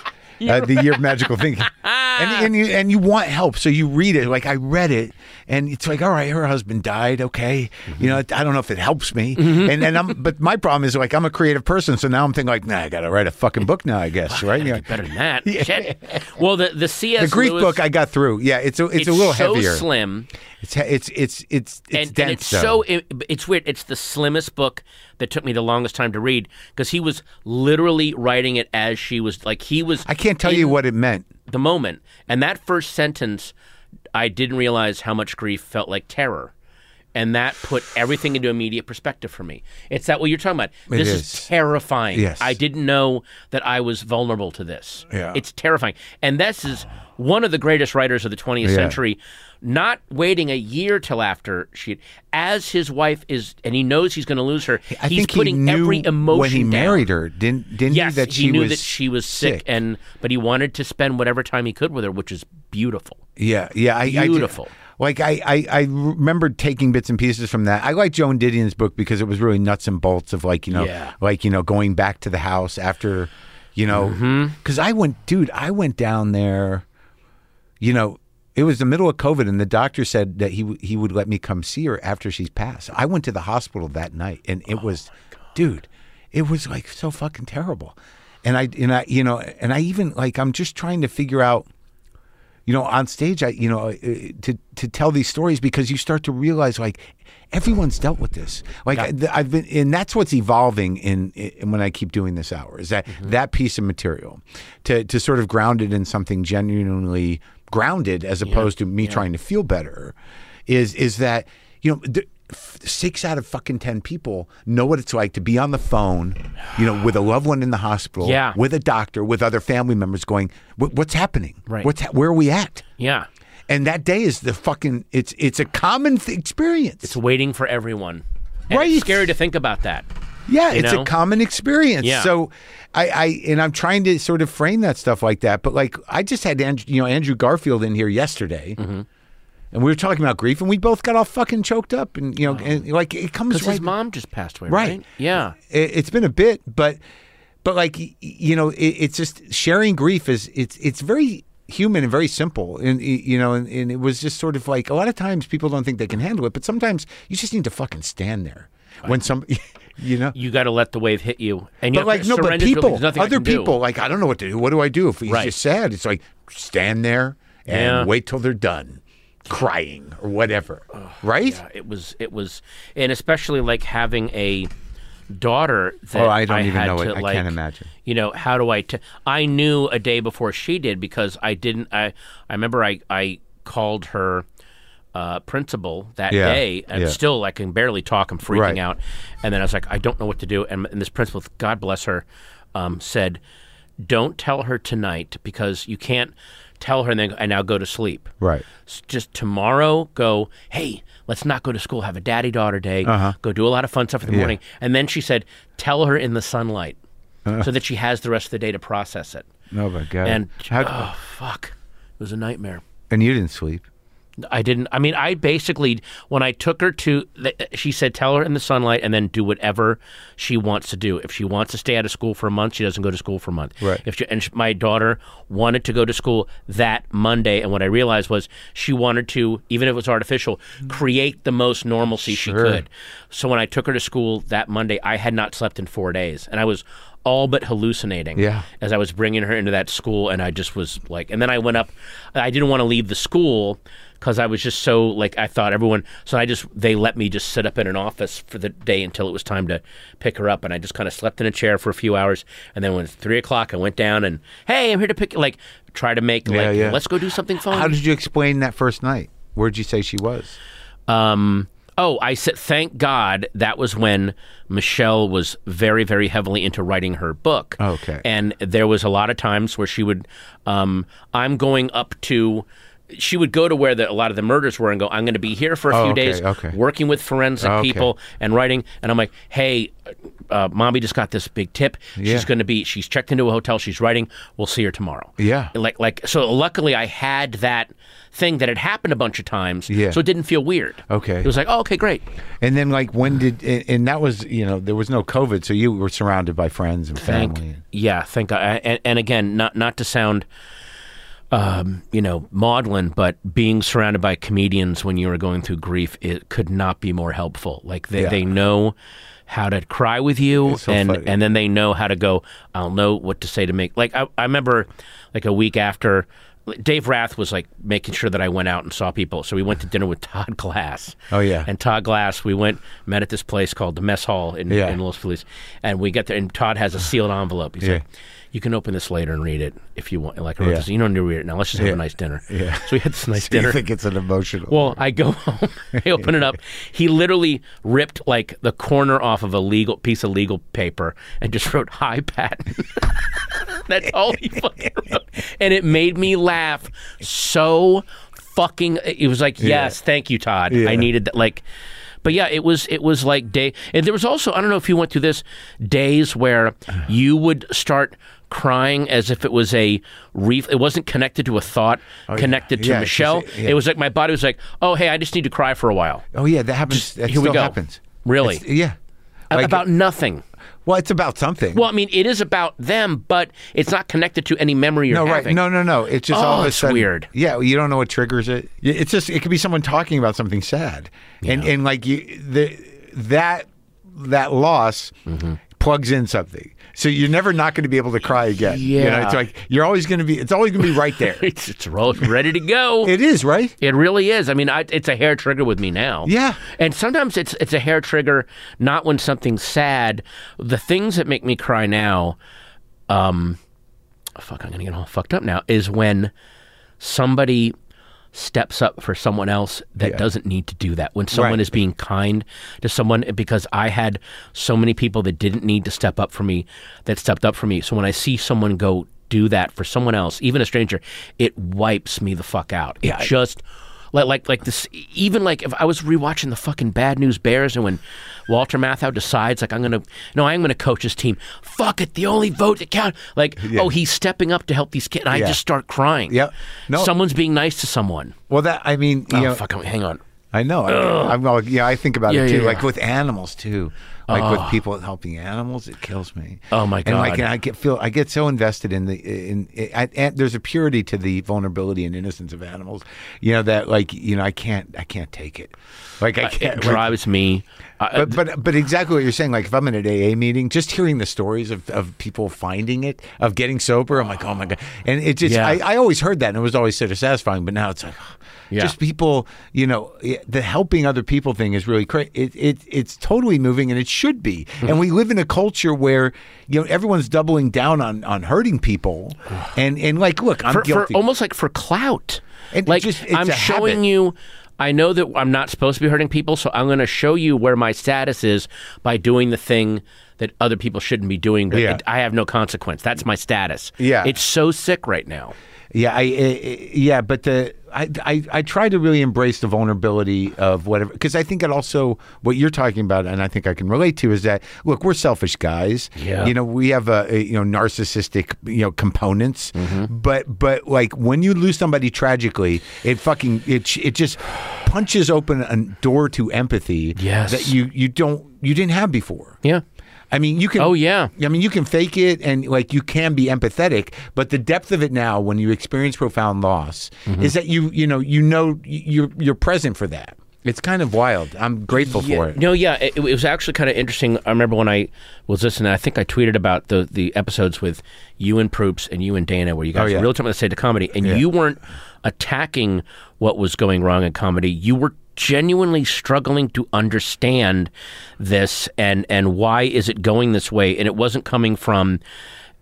Uh, the Year of Magical Thinking, and and you and you want help, so you read it. Like I read it, and it's like, all right, her husband died. Okay, Mm-hmm. you know, I don't know if it helps me. And and I'm, but my problem is like I'm a creative person, so now I'm thinking like, nah, I got to write a fucking book now, I guess, right? Gotta Yeah. do better than that. Shit. Well, the the C S. The grief Lewis, book I got through. Yeah, it's a, it's, it's a little so heavier. slim. It's he- it's it's it's it's and, dense. and it's though. so it, it's weird. It's the slimmest book that took me the longest time to read because he was literally writing it as she was like he was. I can't tell in you what it meant. the moment, and that first sentence, I didn't realize how much grief felt like terror, and that put everything into immediate perspective for me. It's that what you're talking about. It This is. is terrifying. Yes. I didn't know that I was vulnerable to this. Yeah. It's terrifying, and this is one of the greatest writers of the twentieth Yeah. century. Not waiting a year till after she, as his wife is, and he knows he's going to lose her. I he's think putting he knew every emotion when he down. married her. Didn't didn't Yes, he that he she knew was that she was sick, and but he wanted to spend whatever time he could with her, which is beautiful. Yeah, yeah. I, Beautiful. I, like I, I, I remember taking bits and pieces from that. I like Joan Didion's book because it was really nuts and bolts of like you know, Yeah. like you know, going back to the house after, you know, because I went, dude, I went down there, you know. It was the middle of COVID, and the doctor said that he w- he would let me come see her after she's passed. I went to the hospital that night, and it was, dude, it was like so fucking terrible. And I and I you know, and I even like I'm just trying to figure out, you know, on stage, I you know, uh, to to tell these stories because you start to realize like everyone's dealt with this. Like I, I've been, and that's what's evolving in, in when I keep doing this hour is that that piece of material to to sort of ground it in something genuinely grounded as opposed to me trying to feel better is is that you know th- six out of fucking ten people know what it's like to be on the phone, you know, with a loved one in the hospital, Yeah. with a doctor, with other family members going, "What- what's happening? Right. What's ha- where are we at? Yeah, And that day is the fucking it's it's a common th- experience. it's waiting for everyone. And Right. It's scary to think about that. Yeah, You it's know? a common experience. Yeah. So I, I and I'm trying to sort of frame that stuff like that. But like I just had Andrew, you know Andrew Garfield in here yesterday, Mm-hmm. and we were talking about grief, and we both got all fucking choked up, and you know, and like it comes Because right. his mom just passed away, Right. right? Yeah. It, it's been a bit, but but like y- you know, it, it's just sharing grief is it's it's very human and very simple, and y- you know, and, and it was just sort of like a lot of times people don't think they can handle it, but sometimes you just need to fucking stand there when some. You know, You got to let the wave hit you, and you but like have to no, but surrender to it, people, there's nothing I other can do. people, like I don't know what to do. What do I do if he's Right. just sad? It's like stand there and Yeah. wait till they're done crying or whatever, right? Yeah, it was, it was, and especially like having a daughter that Oh, I don't even had know it. to, I like, can't imagine. You know, how do I? T- I knew a day before she did because I didn't. I I remember I I called her. Uh, principal that Yeah, day, and yeah. still I can barely talk. I'm freaking Right. out, and then I was like, I don't know what to do. And, and this principal, God bless her, um, said, "Don't tell her tonight because you can't tell her and then and now go to sleep. Right. S- Just tomorrow, go. Hey, let's not go to school. Have a daddy daughter day. Uh-huh. Go do a lot of fun stuff in the Yeah. morning." And then she said, "Tell her in the sunlight." So that she has the rest of the day to process it. Oh my god! And How- oh fuck, it was a nightmare. and you didn't sleep. I didn't. I mean, I basically when I took her to, the, she said, "Tell her in the sunlight, and then do whatever she wants to do. If she wants to stay out of school for a month, she doesn't go to school for a month. Right. If she, and she, my daughter wanted to go to school that Monday, and what I realized was she wanted to, even if it was artificial, create the most normalcy she Sure. could. So when I took her to school that Monday, I had not slept in four days, and I was all but hallucinating Yeah. as I was bringing her into that school, and I just was like, and then I went up. I didn't want to leave the school because I was just so like I thought everyone. So I just they let me just sit up in an office for the day until it was time to pick her up, and I just kind of slept in a chair for a few hours, and then when it's three o'clock, I went down and hey, I'm here to pick like try to make Yeah, like yeah. let's go do something fun. How did you explain that first night? Where'd you say she was? Um, Oh, I said, thank God that was when Michelle was very, very heavily into writing her book. Okay. And there was a lot of times where she would, um, I'm going up to, she would go to where the, a lot of the murders were and go, I'm going to be here for a Oh, few okay, days, okay. working with forensic Okay. people and writing. And I'm like, hey, uh, Mommy just got this big tip. Yeah. She's going to be, she's checked into a hotel. She's writing. We'll see her tomorrow. Yeah. Like, like, so luckily I had that thing that had happened a bunch of times. Yeah. So it didn't feel weird. Okay. It was like, oh, okay, great. And then, like, when did and, and that was, you know, there was no COVID, so you were surrounded by friends and Thank, family. yeah, thank God. And, and again, not not to sound, um, you know, maudlin, but being surrounded by comedians when you were going through grief, it could not be more helpful. Like they, Yeah. they know how to cry with you, It's so and funny. and then they know how to go. I'll know what to say to make. Like I, I remember, like a week after. Dave Rath was like making sure that I went out and saw people. So we went to dinner with Todd Glass. Oh, yeah. And Todd Glass, we went, met at this place called the Mess Hall in, Yeah. in Los Feliz. And we get there, and Todd has a sealed envelope. He's Yeah. like, you can open this later and read it if you want. Like, I wrote Yeah. this, you don't need to read it now. Let's just have Yeah. a nice dinner. Yeah. So we had this nice So you dinner. think it's an emotional. Well, I go home, I open it up. He literally ripped like the corner off of a legal piece of legal paper and just wrote "Hi, Patton." That's all he fucking wrote, and it made me laugh so fucking. It was like, yes, thank you, Todd. Yeah. I needed that. Like, but yeah, it was it was like day, and there was also, I don't know if you went through this, days where you would start crying as if it was a reef. It wasn't connected to a thought, connected to Yeah, it's just- Michelle. yeah. It was like my body was like, oh, hey, I just need to cry for a while. oh yeah, that happens. That here we still go. happens. Really? It's- yeah. A- Like- about nothing. well, it's about something. Well, I mean, it is about them, but it's not connected to any memory you're no, right? having. No, no, no. It's just Oh, all of a it's sudden weird. Yeah, you don't know what triggers it. It's just it could be someone talking about something sad, and and like you the that that loss Mm-hmm. plugs in something. So you're never not going to be able to cry again. You know, Yeah. it's like you're always going to be. It's always going to be right there. It's, it's roll- ready to go. It is right. It really is. I mean, I, it's a hair trigger with me now. Yeah. And sometimes it's it's a hair trigger, not when something's sad. The things that make me cry now, um, fuck, I'm gonna get all fucked up now, is when somebody steps up for someone else that Yeah. doesn't need to do that. When someone Right. is being kind to someone, because I had so many people that didn't need to step up for me that stepped up for me. So when I see someone go do that for someone else, even a stranger, it wipes me the fuck out. It Yeah, I- just like like like this. Even like if I was rewatching the fucking Bad News Bears, and when Walter Matthau decides like I'm gonna no I'm gonna coach his team. Fuck it, the only vote that counts. Like Yeah. oh, he's stepping up to help these kids. And I Yeah. just start crying. Yep. No. Someone's being nice to someone. Well, that I mean, you Oh know, fuck! Hang on. I know. I, I'm all, yeah, I think about Yeah, it too. yeah, Like yeah. with animals too. Like with people helping animals, it kills me. Oh, my And like God. I get feel I get so invested in the in, in I, and there's a purity to the vulnerability and innocence of animals. You know that like you know I can't I can't take it. Like I can't. It like- drives me. I- but but but exactly what you're saying. Like if I'm in an A A meeting, just hearing the stories of, of people finding it, of getting sober, I'm like, oh my god. And it just Yeah. I, I always heard that, and it was always sort of satisfying. But now it's like, Yeah. just people, you know, the helping other people thing is really crazy. It, it it's totally moving, and it should be. And we live in a culture where you know everyone's doubling down on on hurting people, and and like, look, I'm for, guilty. for almost like for clout. And like just- it's I'm a showing habit. you. I know that I'm not supposed to be hurting people, so I'm going to show you where my status is by doing the thing that other people shouldn't be doing. But Yeah. it, I have no consequence. That's my status. Yeah. It's so sick right now. Yeah, I, I yeah, but the I, I I try to really embrace the vulnerability of whatever, because I think it also what you're talking about, and I think I can relate to, is that look, we're selfish guys. Yeah. You know, we have a, a you know narcissistic you know components, but but like when you lose somebody tragically, it fucking it it just punches open a door to empathy Yes. that you you don't you didn't have before. Yeah. I mean, you can. Oh, yeah. I mean, you can fake it, and like you can be empathetic, but the depth of it now, when you experience profound loss, Mm-hmm. is that you you know you know you're you're present for that. It's kind of wild. I'm grateful for it. No, yeah, it, it was actually kind of interesting. I remember when I was listening, I think I tweeted about the the episodes with you and Proops and you and Dana, where you guys Oh, yeah. really talking about the state of comedy, and you weren't attacking what was going wrong in comedy. You were genuinely struggling to understand this and and why is it going this way, and it wasn't coming from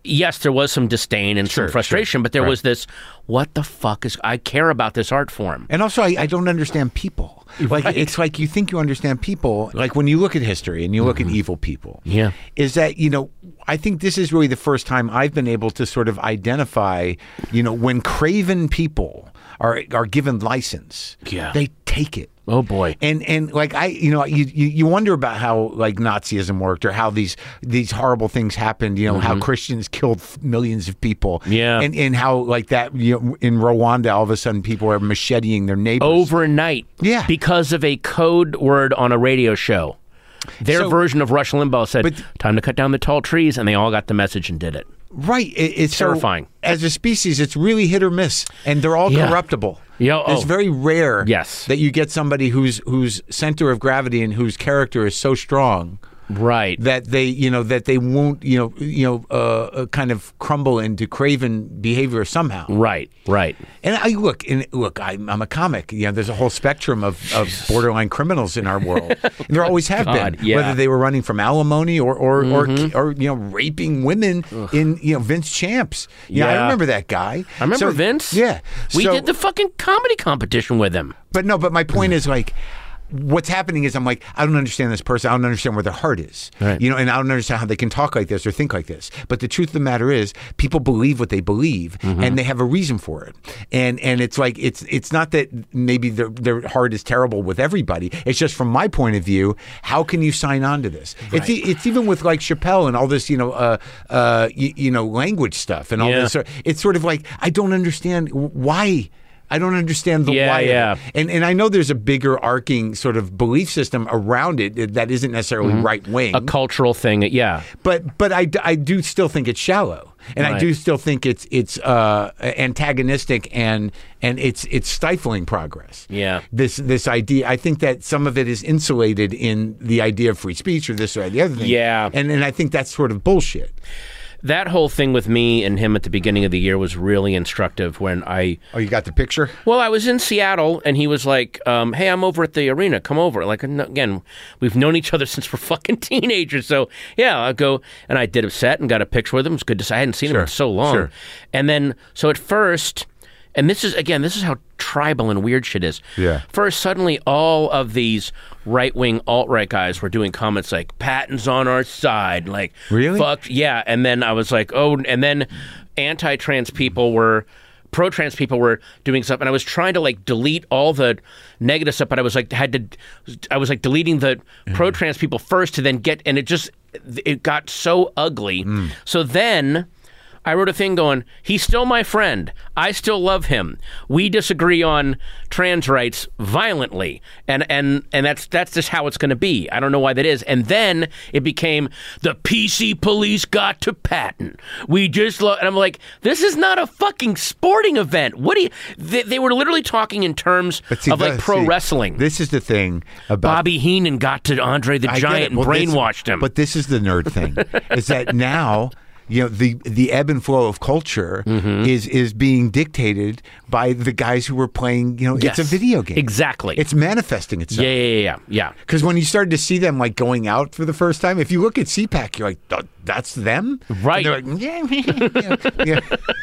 yes, there was some disdain and Sure, some frustration, sure. but there Right. was this, what the fuck is, I care about this art form. And also, I, I don't understand people. Like Right. it's like you think you understand people. Like when you look at history and you look at evil people. Yeah. Is that, you know, I think this is really the first time I've been able to sort of identify, you know, when craven people are are given license, Yeah. they take it. Oh boy. And and like I, you know, you, you you wonder about how like Nazism worked or how these these horrible things happened. You know, how Christians killed millions of people. Yeah. And and how like that, you know, in Rwanda, all of a sudden people are macheteing their neighbors. Overnight. Yeah. Because of a code word on a radio show. Their So- version of Rush Limbaugh said, But- time to cut down the tall trees, and they all got the message and did it. Right. It, it's so- Terrifying. as a species, it's really hit or miss, and they're all Yeah. corruptible. Yeah, It's oh. very rare Yes. that you get somebody whose whose center of gravity and whose character is so strong Right. that they, you know, that they won't, you know, you know, uh, uh, kind of crumble into craven behavior somehow. Right. Right. And I look, and look, I'm, I'm a comic. You know, there's a whole spectrum of, of borderline criminals in our world. And there always have God, been, yeah. whether they were running from alimony or or, or or you know raping women in you know Vince Champs. You know, I Yeah. remember that guy. I remember So- Vince. Yeah, We So- did the fucking comedy competition with him. But no, but my point is like. What's happening is I'm like, I don't understand this person. I don't understand where their heart is. Right. You know, and I don't understand how they can talk like this or think like this. But the truth of the matter is people believe what they believe Mm-hmm. and they have a reason for it. And and it's like it's it's not that maybe their their heart is terrible with everybody. It's just from my point of view, how can you sign on to this? It's e- it's even with like Chappelle and all this, you know, uh uh you, you know, language stuff and all Yeah. this. It's sort of like I don't understand why I don't understand the Yeah, why. of it. yeah. And and I know there's a bigger arcing sort of belief system around it that isn't necessarily right wing. A cultural thing. Yeah. But but I, I do still think it's shallow, and I Right. do still think it's it's uh, antagonistic and and it's it's stifling progress. Yeah. This this idea, I think that some of it is insulated in the idea of free speech or this or the other thing. Yeah. and and I think that's sort of bullshit. That whole thing with me and him at the beginning of the year was really instructive when I, Oh, you got the picture? well, I was in Seattle and he was like, um, hey, I'm over at the arena. Come over. Like, n- again, we've known each other since we're fucking teenagers. So, yeah, I'll go. And I did a set and got a picture with him. It was good to see. I hadn't seen him in so long. sure. And then, so at first, and this is, again, this is how tribal and weird shit is. Yeah. First, suddenly all of these right-wing alt-right guys were doing comments like, Patton's on our side. Like, Really? fuck, yeah. And then I was like, oh, and then anti-trans people were, pro-trans people were doing stuff. And I was trying to like delete all the negative stuff, but I was like, had to, I was like deleting the pro-trans people first to then get, and it just, it got so ugly. So then I wrote a thing going, he's still my friend. I still love him. We disagree on trans rights violently. And and and that's that's just how it's going to be. I don't know why that is. And then it became the P C police got to Patton. We just love, and I'm like, this is not a fucking sporting event. What do you, they, they were literally talking in terms But see, of like the- pro see, wrestling. This is the thing about Bobby Heenan got to Andre the I get Giant it. and Well, this- brainwashed him. But this is the nerd thing: is that now, you know, the the ebb and flow of culture Mm-hmm. is is being dictated by the guys who were playing. You know, Yes, it's a video game. exactly. It's manifesting itself. yeah, yeah, yeah, yeah. Because when you started to see them like going out for the first time, if you look at C PAC, you're like, "Th- that's them, Right. And they're like, yeah, yeah, yeah.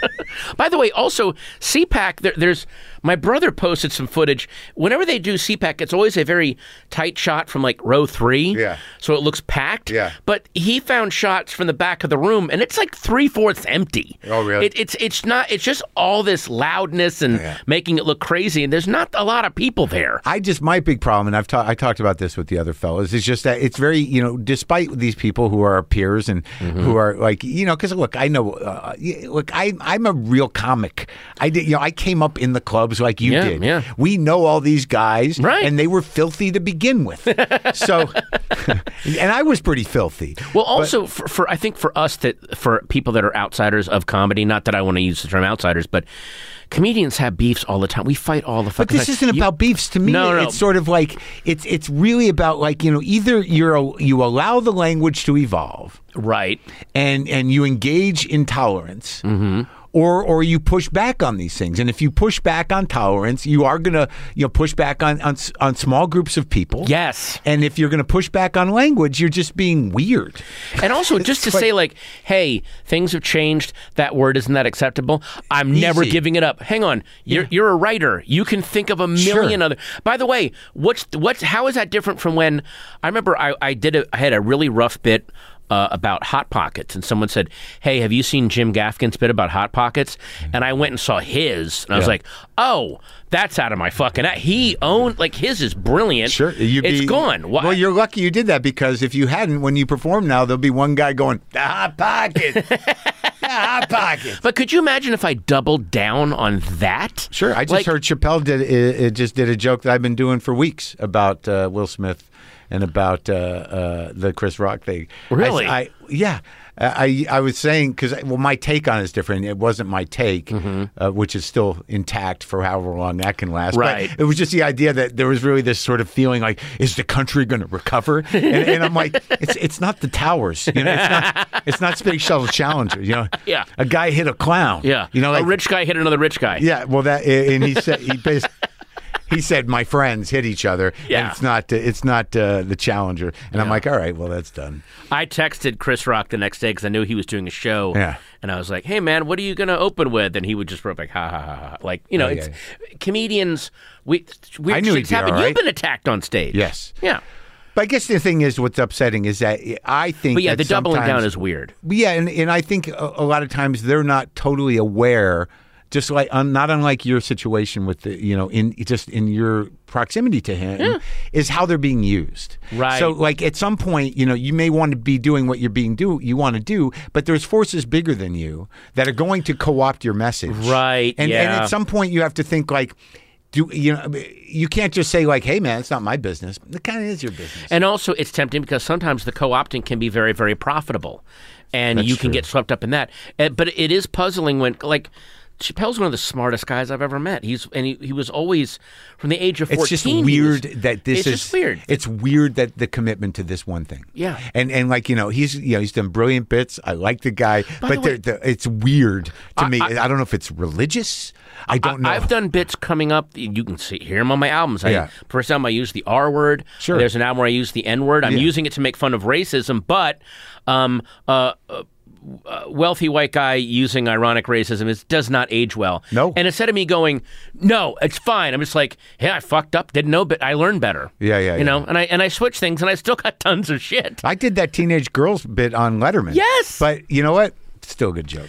By the way, also C PAC. There, there's my brother posted some footage. Whenever they do C PAC, it's always a very tight shot from like row three. Yeah. So it looks packed. Yeah. But he found shots from the back of the room, and it's like three fourths empty. Oh, really? It, it's it's not. It's just all this loudness and Yeah. making it look crazy, and there's not a lot of people there. I just my big problem, and I've ta- I talked about this with the other fellas, is just that it's very, you know, despite these people who are our peers and Mm-hmm. who are like, you know, because look, I know, uh, y- look, I I'm a real comic. I did, you know, I came up in the clubs like you Yeah, did. yeah. We know all these guys, Right. And they were filthy to begin with. So, and I was pretty filthy. Well, also for, for I think for us that for people that are outsiders of comedy, not that I want to use the term outsiders, but comedians have beefs all the time. We fight all the But fucking this time. isn't You- about beefs. To me, No, no, it's sort of like it's it's really about like, you know, either you're you allow the language to evolve, right. and and you engage in tolerance, Mm-hmm. or or you push back on these things. And if you push back on tolerance, you are going to you know push back on, on on small groups of people. Yes. And if you're going to push back on language, you're just being weird. And also, just to like- say, like, hey, things have changed. That word isn't that acceptable. I'm never Easy. giving it up. Hang on, you're you're a writer. You can think of a million Sure. other. By the way, what's what's how is that different from when I remember I I did a, I had a really rough bit. Uh, about Hot Pockets, and someone said, hey, have you seen Jim Gaffigan's bit about Hot Pockets? And I went and saw his, and I was Yeah. like, oh, that's out of my fucking... He owned... Like, his is brilliant. Sure. You'd It's be- gone. Why? Well, you're lucky you did that, because if you hadn't, when you perform now, there'll be one guy going, the Hot Pocket. the Hot Pocket. But could you imagine if I doubled down on that? Sure. I just Like- heard Chappelle did it, it just did a joke that I've been doing for weeks about uh, Will Smith and about uh, uh, the Chris Rock thing. Really? I, I yeah. I I was saying, because well, my take on it is different. It wasn't my take, Mm-hmm. uh, which is still intact for however long that can last. Right. But it was just the idea that there was really this sort of feeling like, is the country going to recover? And, and I'm like, it's it's not the towers, you know. It's not it's not Space Shuttle Challenger, you know. Yeah. A guy hit a clown. Yeah. You know, like a rich guy hit another rich guy. yeah, well, that and he said he basically, he said my friends hit each other. Yeah. And it's not it's not uh, the Challenger. And I'm Yeah. like, all right, well, that's done. I texted Chris Rock the next day because I knew he was doing a show. Yeah. And I was like, hey, man, what are you going to open with? And he would just wrote like, ha, ha, ha, ha. Like, you know, Oh, it's yeah. comedians, we, weird I knew shit's he'd be happen. all You've right. been attacked on stage. Yes. Yeah. But I guess the thing is, what's upsetting is that I think. But yeah, that the doubling down sometimes- is weird. Yeah, and, and I think a, a lot of times they're not totally aware. Just like un, not unlike your situation with the, you know, in just in your proximity to him, is how they're being used. Right. So, like at some point, you know, you may want to be doing what you're being do you want to do, but there's forces bigger than you that are going to co-opt your message. Right, And, and yeah. at some point, you have to think like, do you know? You can't just say like, "Hey, man, it's not my business." It kind of is your business. And also, it's tempting because sometimes the co-opting can be very, very profitable, and That's you can true. get swept up in that. Uh, But it is puzzling when, like, Chappelle's one of the smartest guys I've ever met. He's and he, he was always from the age of fourteen. It's just he weird was- that this it's is just weird. It's weird that the commitment to this one thing. Yeah. and and like you know he's you know he's done brilliant bits. I like the guy, By but the way- the, the, it's weird to I- me. I- I, don't know if it's religious. I don't know. I've done bits coming up. You can see hear them on my albums. I, Yeah. First album I used the R word. Sure. There's an album where I use the N word. I'm Yeah. using it to make fun of racism, but um, uh, uh, uh, wealthy white guy using ironic racism is does not age well. No. And instead of me going, no, it's fine. I'm just like, hey, I fucked up. Didn't know, but I learned better. Yeah, yeah, You yeah. know, and I and I switched things, and I still got tons of shit. I did that teenage girls bit on Letterman. Yes! but you know what? Still a good joke.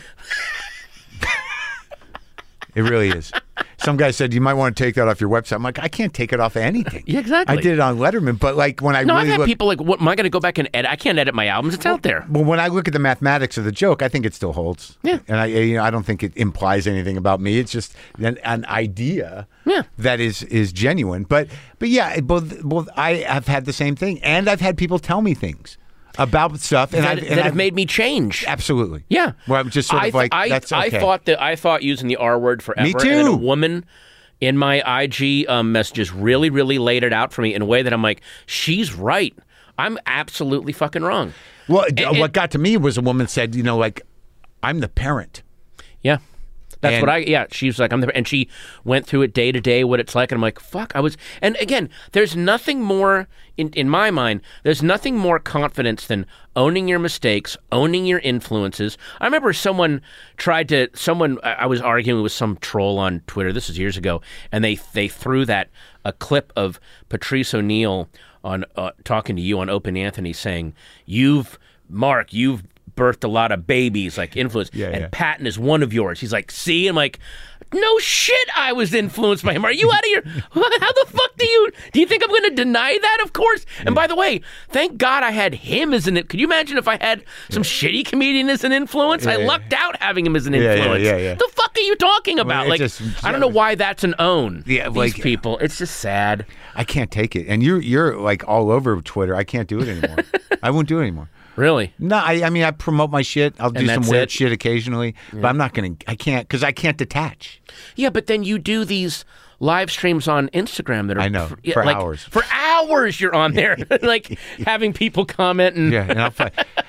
It really is. Some guy said you might want to take that off your website. I'm like, I can't take it off of anything. Yeah, exactly. I did it on Letterman, but like when I No, I've really had look, people like, what, am I going to go back and edit? I can't edit my albums. It's out there. well, when I look at the mathematics of the joke, I think it still holds. Yeah. and I, you know, I don't think it implies anything about me. It's just an, an idea Yeah. that is is genuine. But but yeah, both both I have had the same thing, and I've had people tell me things about stuff, and that I've, and that have I've- made me change. absolutely. Yeah. Well, I'm just sort I of th- like I, that's I okay. thought that I thought using the R word forever. Me And then too. a woman in my I G um, messages really, really laid it out for me in a way that I'm like, she's right. I'm absolutely fucking wrong. Well, And- what got to me was a woman said, you know, like I'm the parent. Yeah. That's And- what I, yeah, she was like, I'm the, and she went through it day to day, what it's like. And I'm like, fuck, I was, and again, there's nothing more, in, in my mind, there's nothing more confidence than owning your mistakes, owning your influences. I remember someone tried to, someone, I I was arguing with some troll on Twitter, this was years ago, and they, they threw that, a clip of Patrice O'Neill on, uh, talking to you on Open Anthony saying, you've, Mark, you've, birthed a lot of babies, like influence, Yeah, and yeah. Patton is one of yours. He's like, see? I'm like, no shit, I was influenced by him. Are you out of your, how the fuck do you, do you think I'm going to deny that? Of course. And by the way, thank God I had him as an, could you imagine if I had some shitty comedian as an influence? I Yeah, yeah. lucked out having him as an Yeah, yeah, influence. yeah, yeah. The fuck are you talking about? it like, just- I don't know why that's an own. Yeah, these like- people. It's just sad. I can't take it. And you're you're like all over Twitter. I can't do it anymore. I won't do it anymore. Really? No, I, I mean I promote my shit. I'll do some that's weird it? shit occasionally, but I'm not gonna. I can't because I can't detach. Yeah, but then you do these live streams on Instagram that are I know, for, yeah, for like, hours. For hours, you're on there, like having people comment and Yeah, and I'll fi-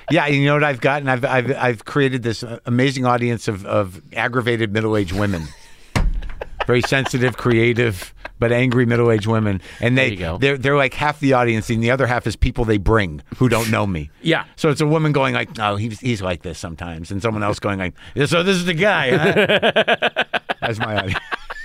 Yeah, you know what I've gotten? I've I've I've created this amazing audience of of aggravated middle-aged women, very sensitive, creative, but angry middle-aged women, and they There you go. they're they're like half the audience, and the other half is people they bring who don't know me. Yeah. So it's a woman going like, "Oh, he's he's like this sometimes," and someone else going like, "So this is the guy." Huh? That's my audience.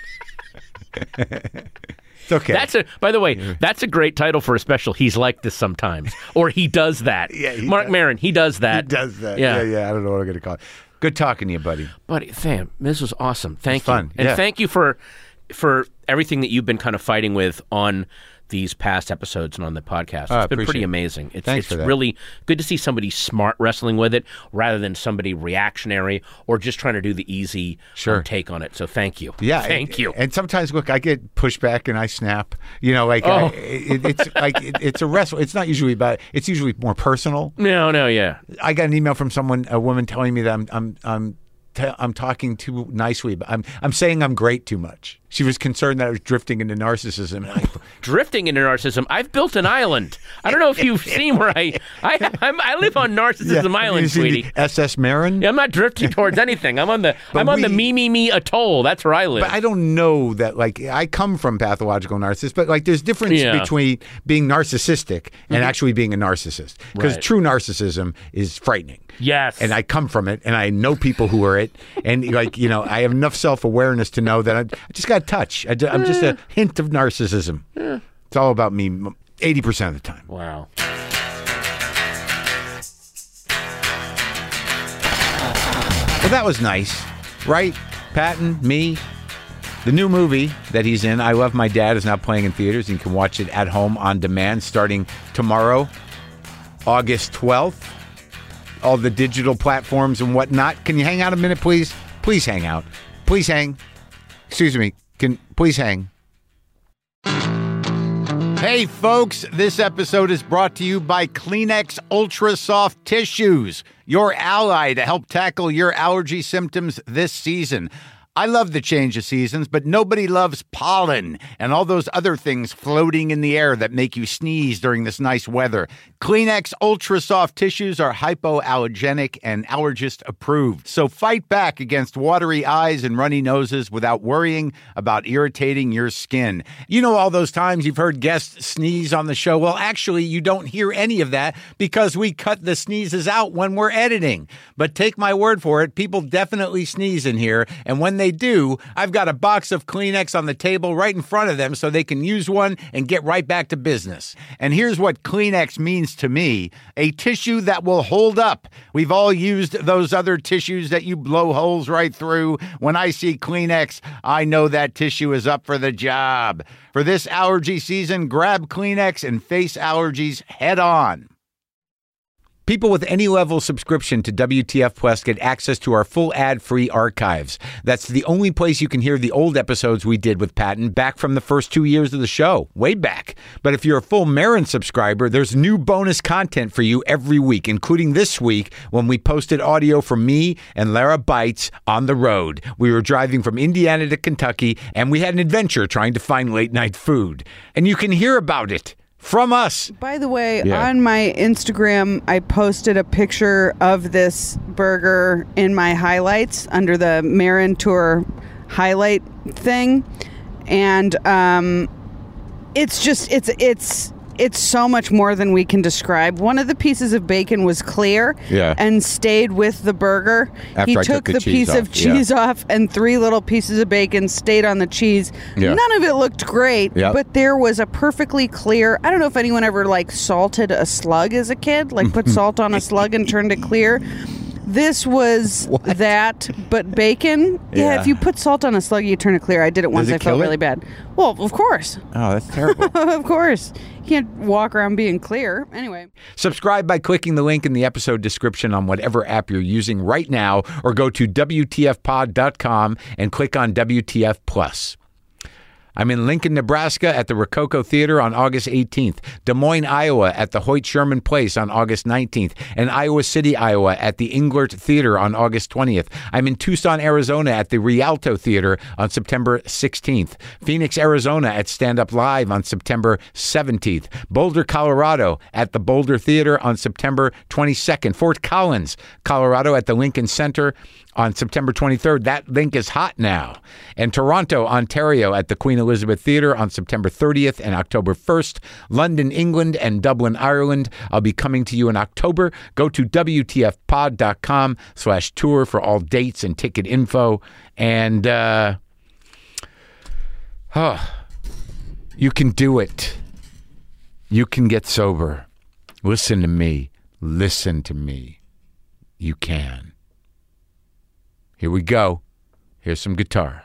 It's okay. That's a. By the way, that's a great title for a special. He's like this sometimes, or he does that. Yeah, he Mark does. Maron, he does that. He does that. Yeah. Yeah, yeah. I don't know what I'm going to call it. Good talking to you, buddy. Buddy, fam, this was awesome. Thank you, fun, and yeah. thank you for for everything that you've been kind of fighting with on these past episodes and on the podcast. It's Oh, I been pretty appreciate it. amazing. It's, Thanks it's for that. really good to see somebody smart wrestling with it rather than somebody reactionary or just trying to do the easy Sure. um, take on it. So thank you. Yeah, thank and, you. And sometimes, look, I get pushback and I snap. You know, like I, Oh. it, it's like it, it's a wrestle. It's not usually about. It's usually more personal. no, no, yeah. I got an email from someone, a woman, telling me that I'm I'm I'm t- I'm talking too nicely. But I'm I'm saying I'm great too much. She was concerned that I was drifting into narcissism. And I, Drifting into narcissism. I've built an island. I don't know if you've seen where I I I'm, I live on Narcissism You Island, seen the sweetie. S S Marin. Yeah, I'm not drifting towards anything. I'm on the I'm on the we- me me me atoll. That's where I live. But I don't know that, like, I come from pathological narcissists, but, like, there's difference Yeah. between being narcissistic and actually being a narcissist. Because Right. true narcissism is frightening. yes. And I come from it, and I know people who are it. And, like, you know, I have enough self-awareness to know that I, I just got a touch. I, am just a hint of narcissism. It's all about me eighty percent of the time. Wow. Well, that was nice, right? Patton, me. The new movie that he's in, I Love My Dad, is now playing in theaters. You can watch it at home on demand starting tomorrow, August twelfth. All the digital platforms and whatnot. Can you hang out a minute, please? Please hang out. Please hang. Excuse me. Can please hang. Hey, folks, this episode is brought to you by Kleenex Ultra Soft Tissues, your ally to help tackle your allergy symptoms this season. I love the change of seasons, but nobody loves pollen and all those other things floating in the air that make you sneeze during this nice weather. Kleenex Ultra Soft Tissues are hypoallergenic and allergist approved. So fight back against watery eyes and runny noses without worrying about irritating your skin. You know all those times you've heard guests sneeze on the show? Well, actually, you don't hear any of that because we cut the sneezes out when we're editing. But take my word for it, people definitely sneeze in here, and when they do, I've got a box of Kleenex on the table right in front of them so they can use one and get right back to business. And here's what Kleenex means to me: a tissue that will hold up. We've all used those other tissues that you blow holes right through. When I see Kleenex, I know that tissue is up for the job. For this allergy season, grab Kleenex and face allergies head on. People with any level subscription to W T F Plus get access to our full ad-free archives. That's the only place you can hear the old episodes we did with Patton back from the first two years of the show, way back. But if you're a full Marin subscriber, there's new bonus content for you every week, including this week when we posted audio from me and Lara Bites on the road. We were driving from Indiana to Kentucky, and we had an adventure trying to find late-night food. And you can hear about it from us. By the way, Yeah. on my Instagram, I posted a picture of this burger in my highlights under the Marin Tour highlight thing. And um, it's just, it's, it's, it's so much more than we can describe. One of the pieces of bacon was clear Yeah. and stayed with the burger. After he I took took the the, cheese piece off, of yeah. cheese off, and three little pieces of bacon stayed on the cheese. Yeah. None of it looked great, Yep. but there was a perfectly clear. I don't know if anyone ever like salted a slug as a kid, like put salt on a slug and turned it clear. This was What? that, but bacon. Yeah. Yeah. if you put salt on a slug, you turn it clear. I did it once. it I kill felt it? really bad. Well, of course, Oh, that's terrible. of course, you can't walk around being clear. Anyway. Subscribe by clicking the link in the episode description on whatever app you're using right now, or go to W T F pod dot com and click on W T F Plus. I'm in Lincoln, Nebraska at the Rococo Theater on August eighteenth, Des Moines, Iowa at the Hoyt Sherman Place on August nineteenth, and Iowa City, Iowa at the Englert Theater on August twentieth. I'm in Tucson, Arizona at the Rialto Theater on September sixteenth, Phoenix, Arizona at Stand Up Live on September seventeenth, Boulder, Colorado at the Boulder Theater on September twenty-second, Fort Collins, Colorado at the Lincoln Center on September twenty-third. That link is hot now. And Toronto, Ontario at the Queen Elizabeth Theatre on September thirtieth and October first. London, England, and Dublin, Ireland. I'll be coming to you in October. Go to W T F pod dot com slash tour for all dates and ticket info. And, uh, oh, you can do it. You can get sober. Listen to me. Listen to me. You can. Here we go. Here's some guitar.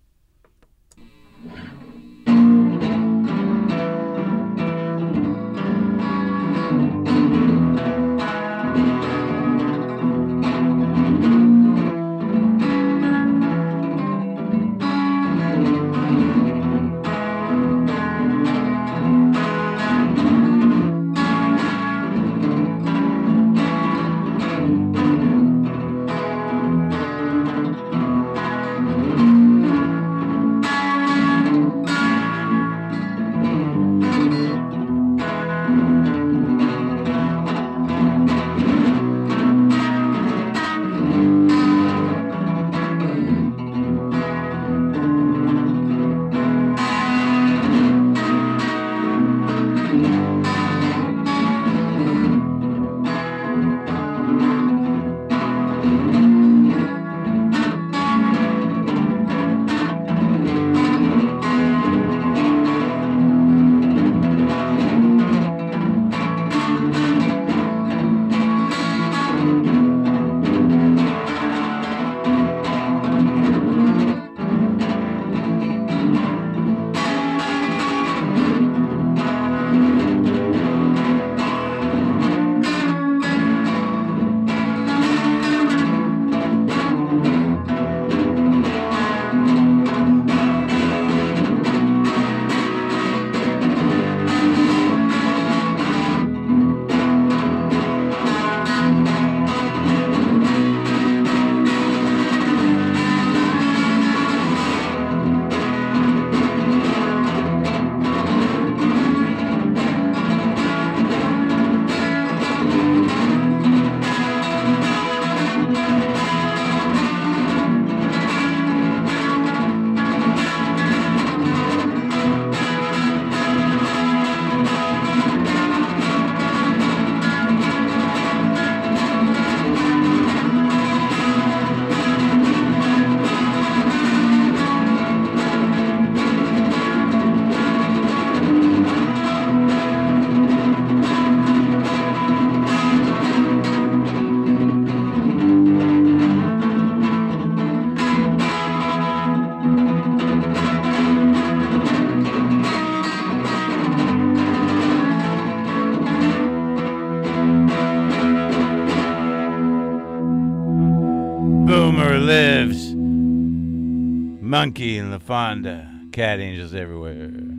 Boomer lives. Monkey and LaFonda. Cat angels everywhere.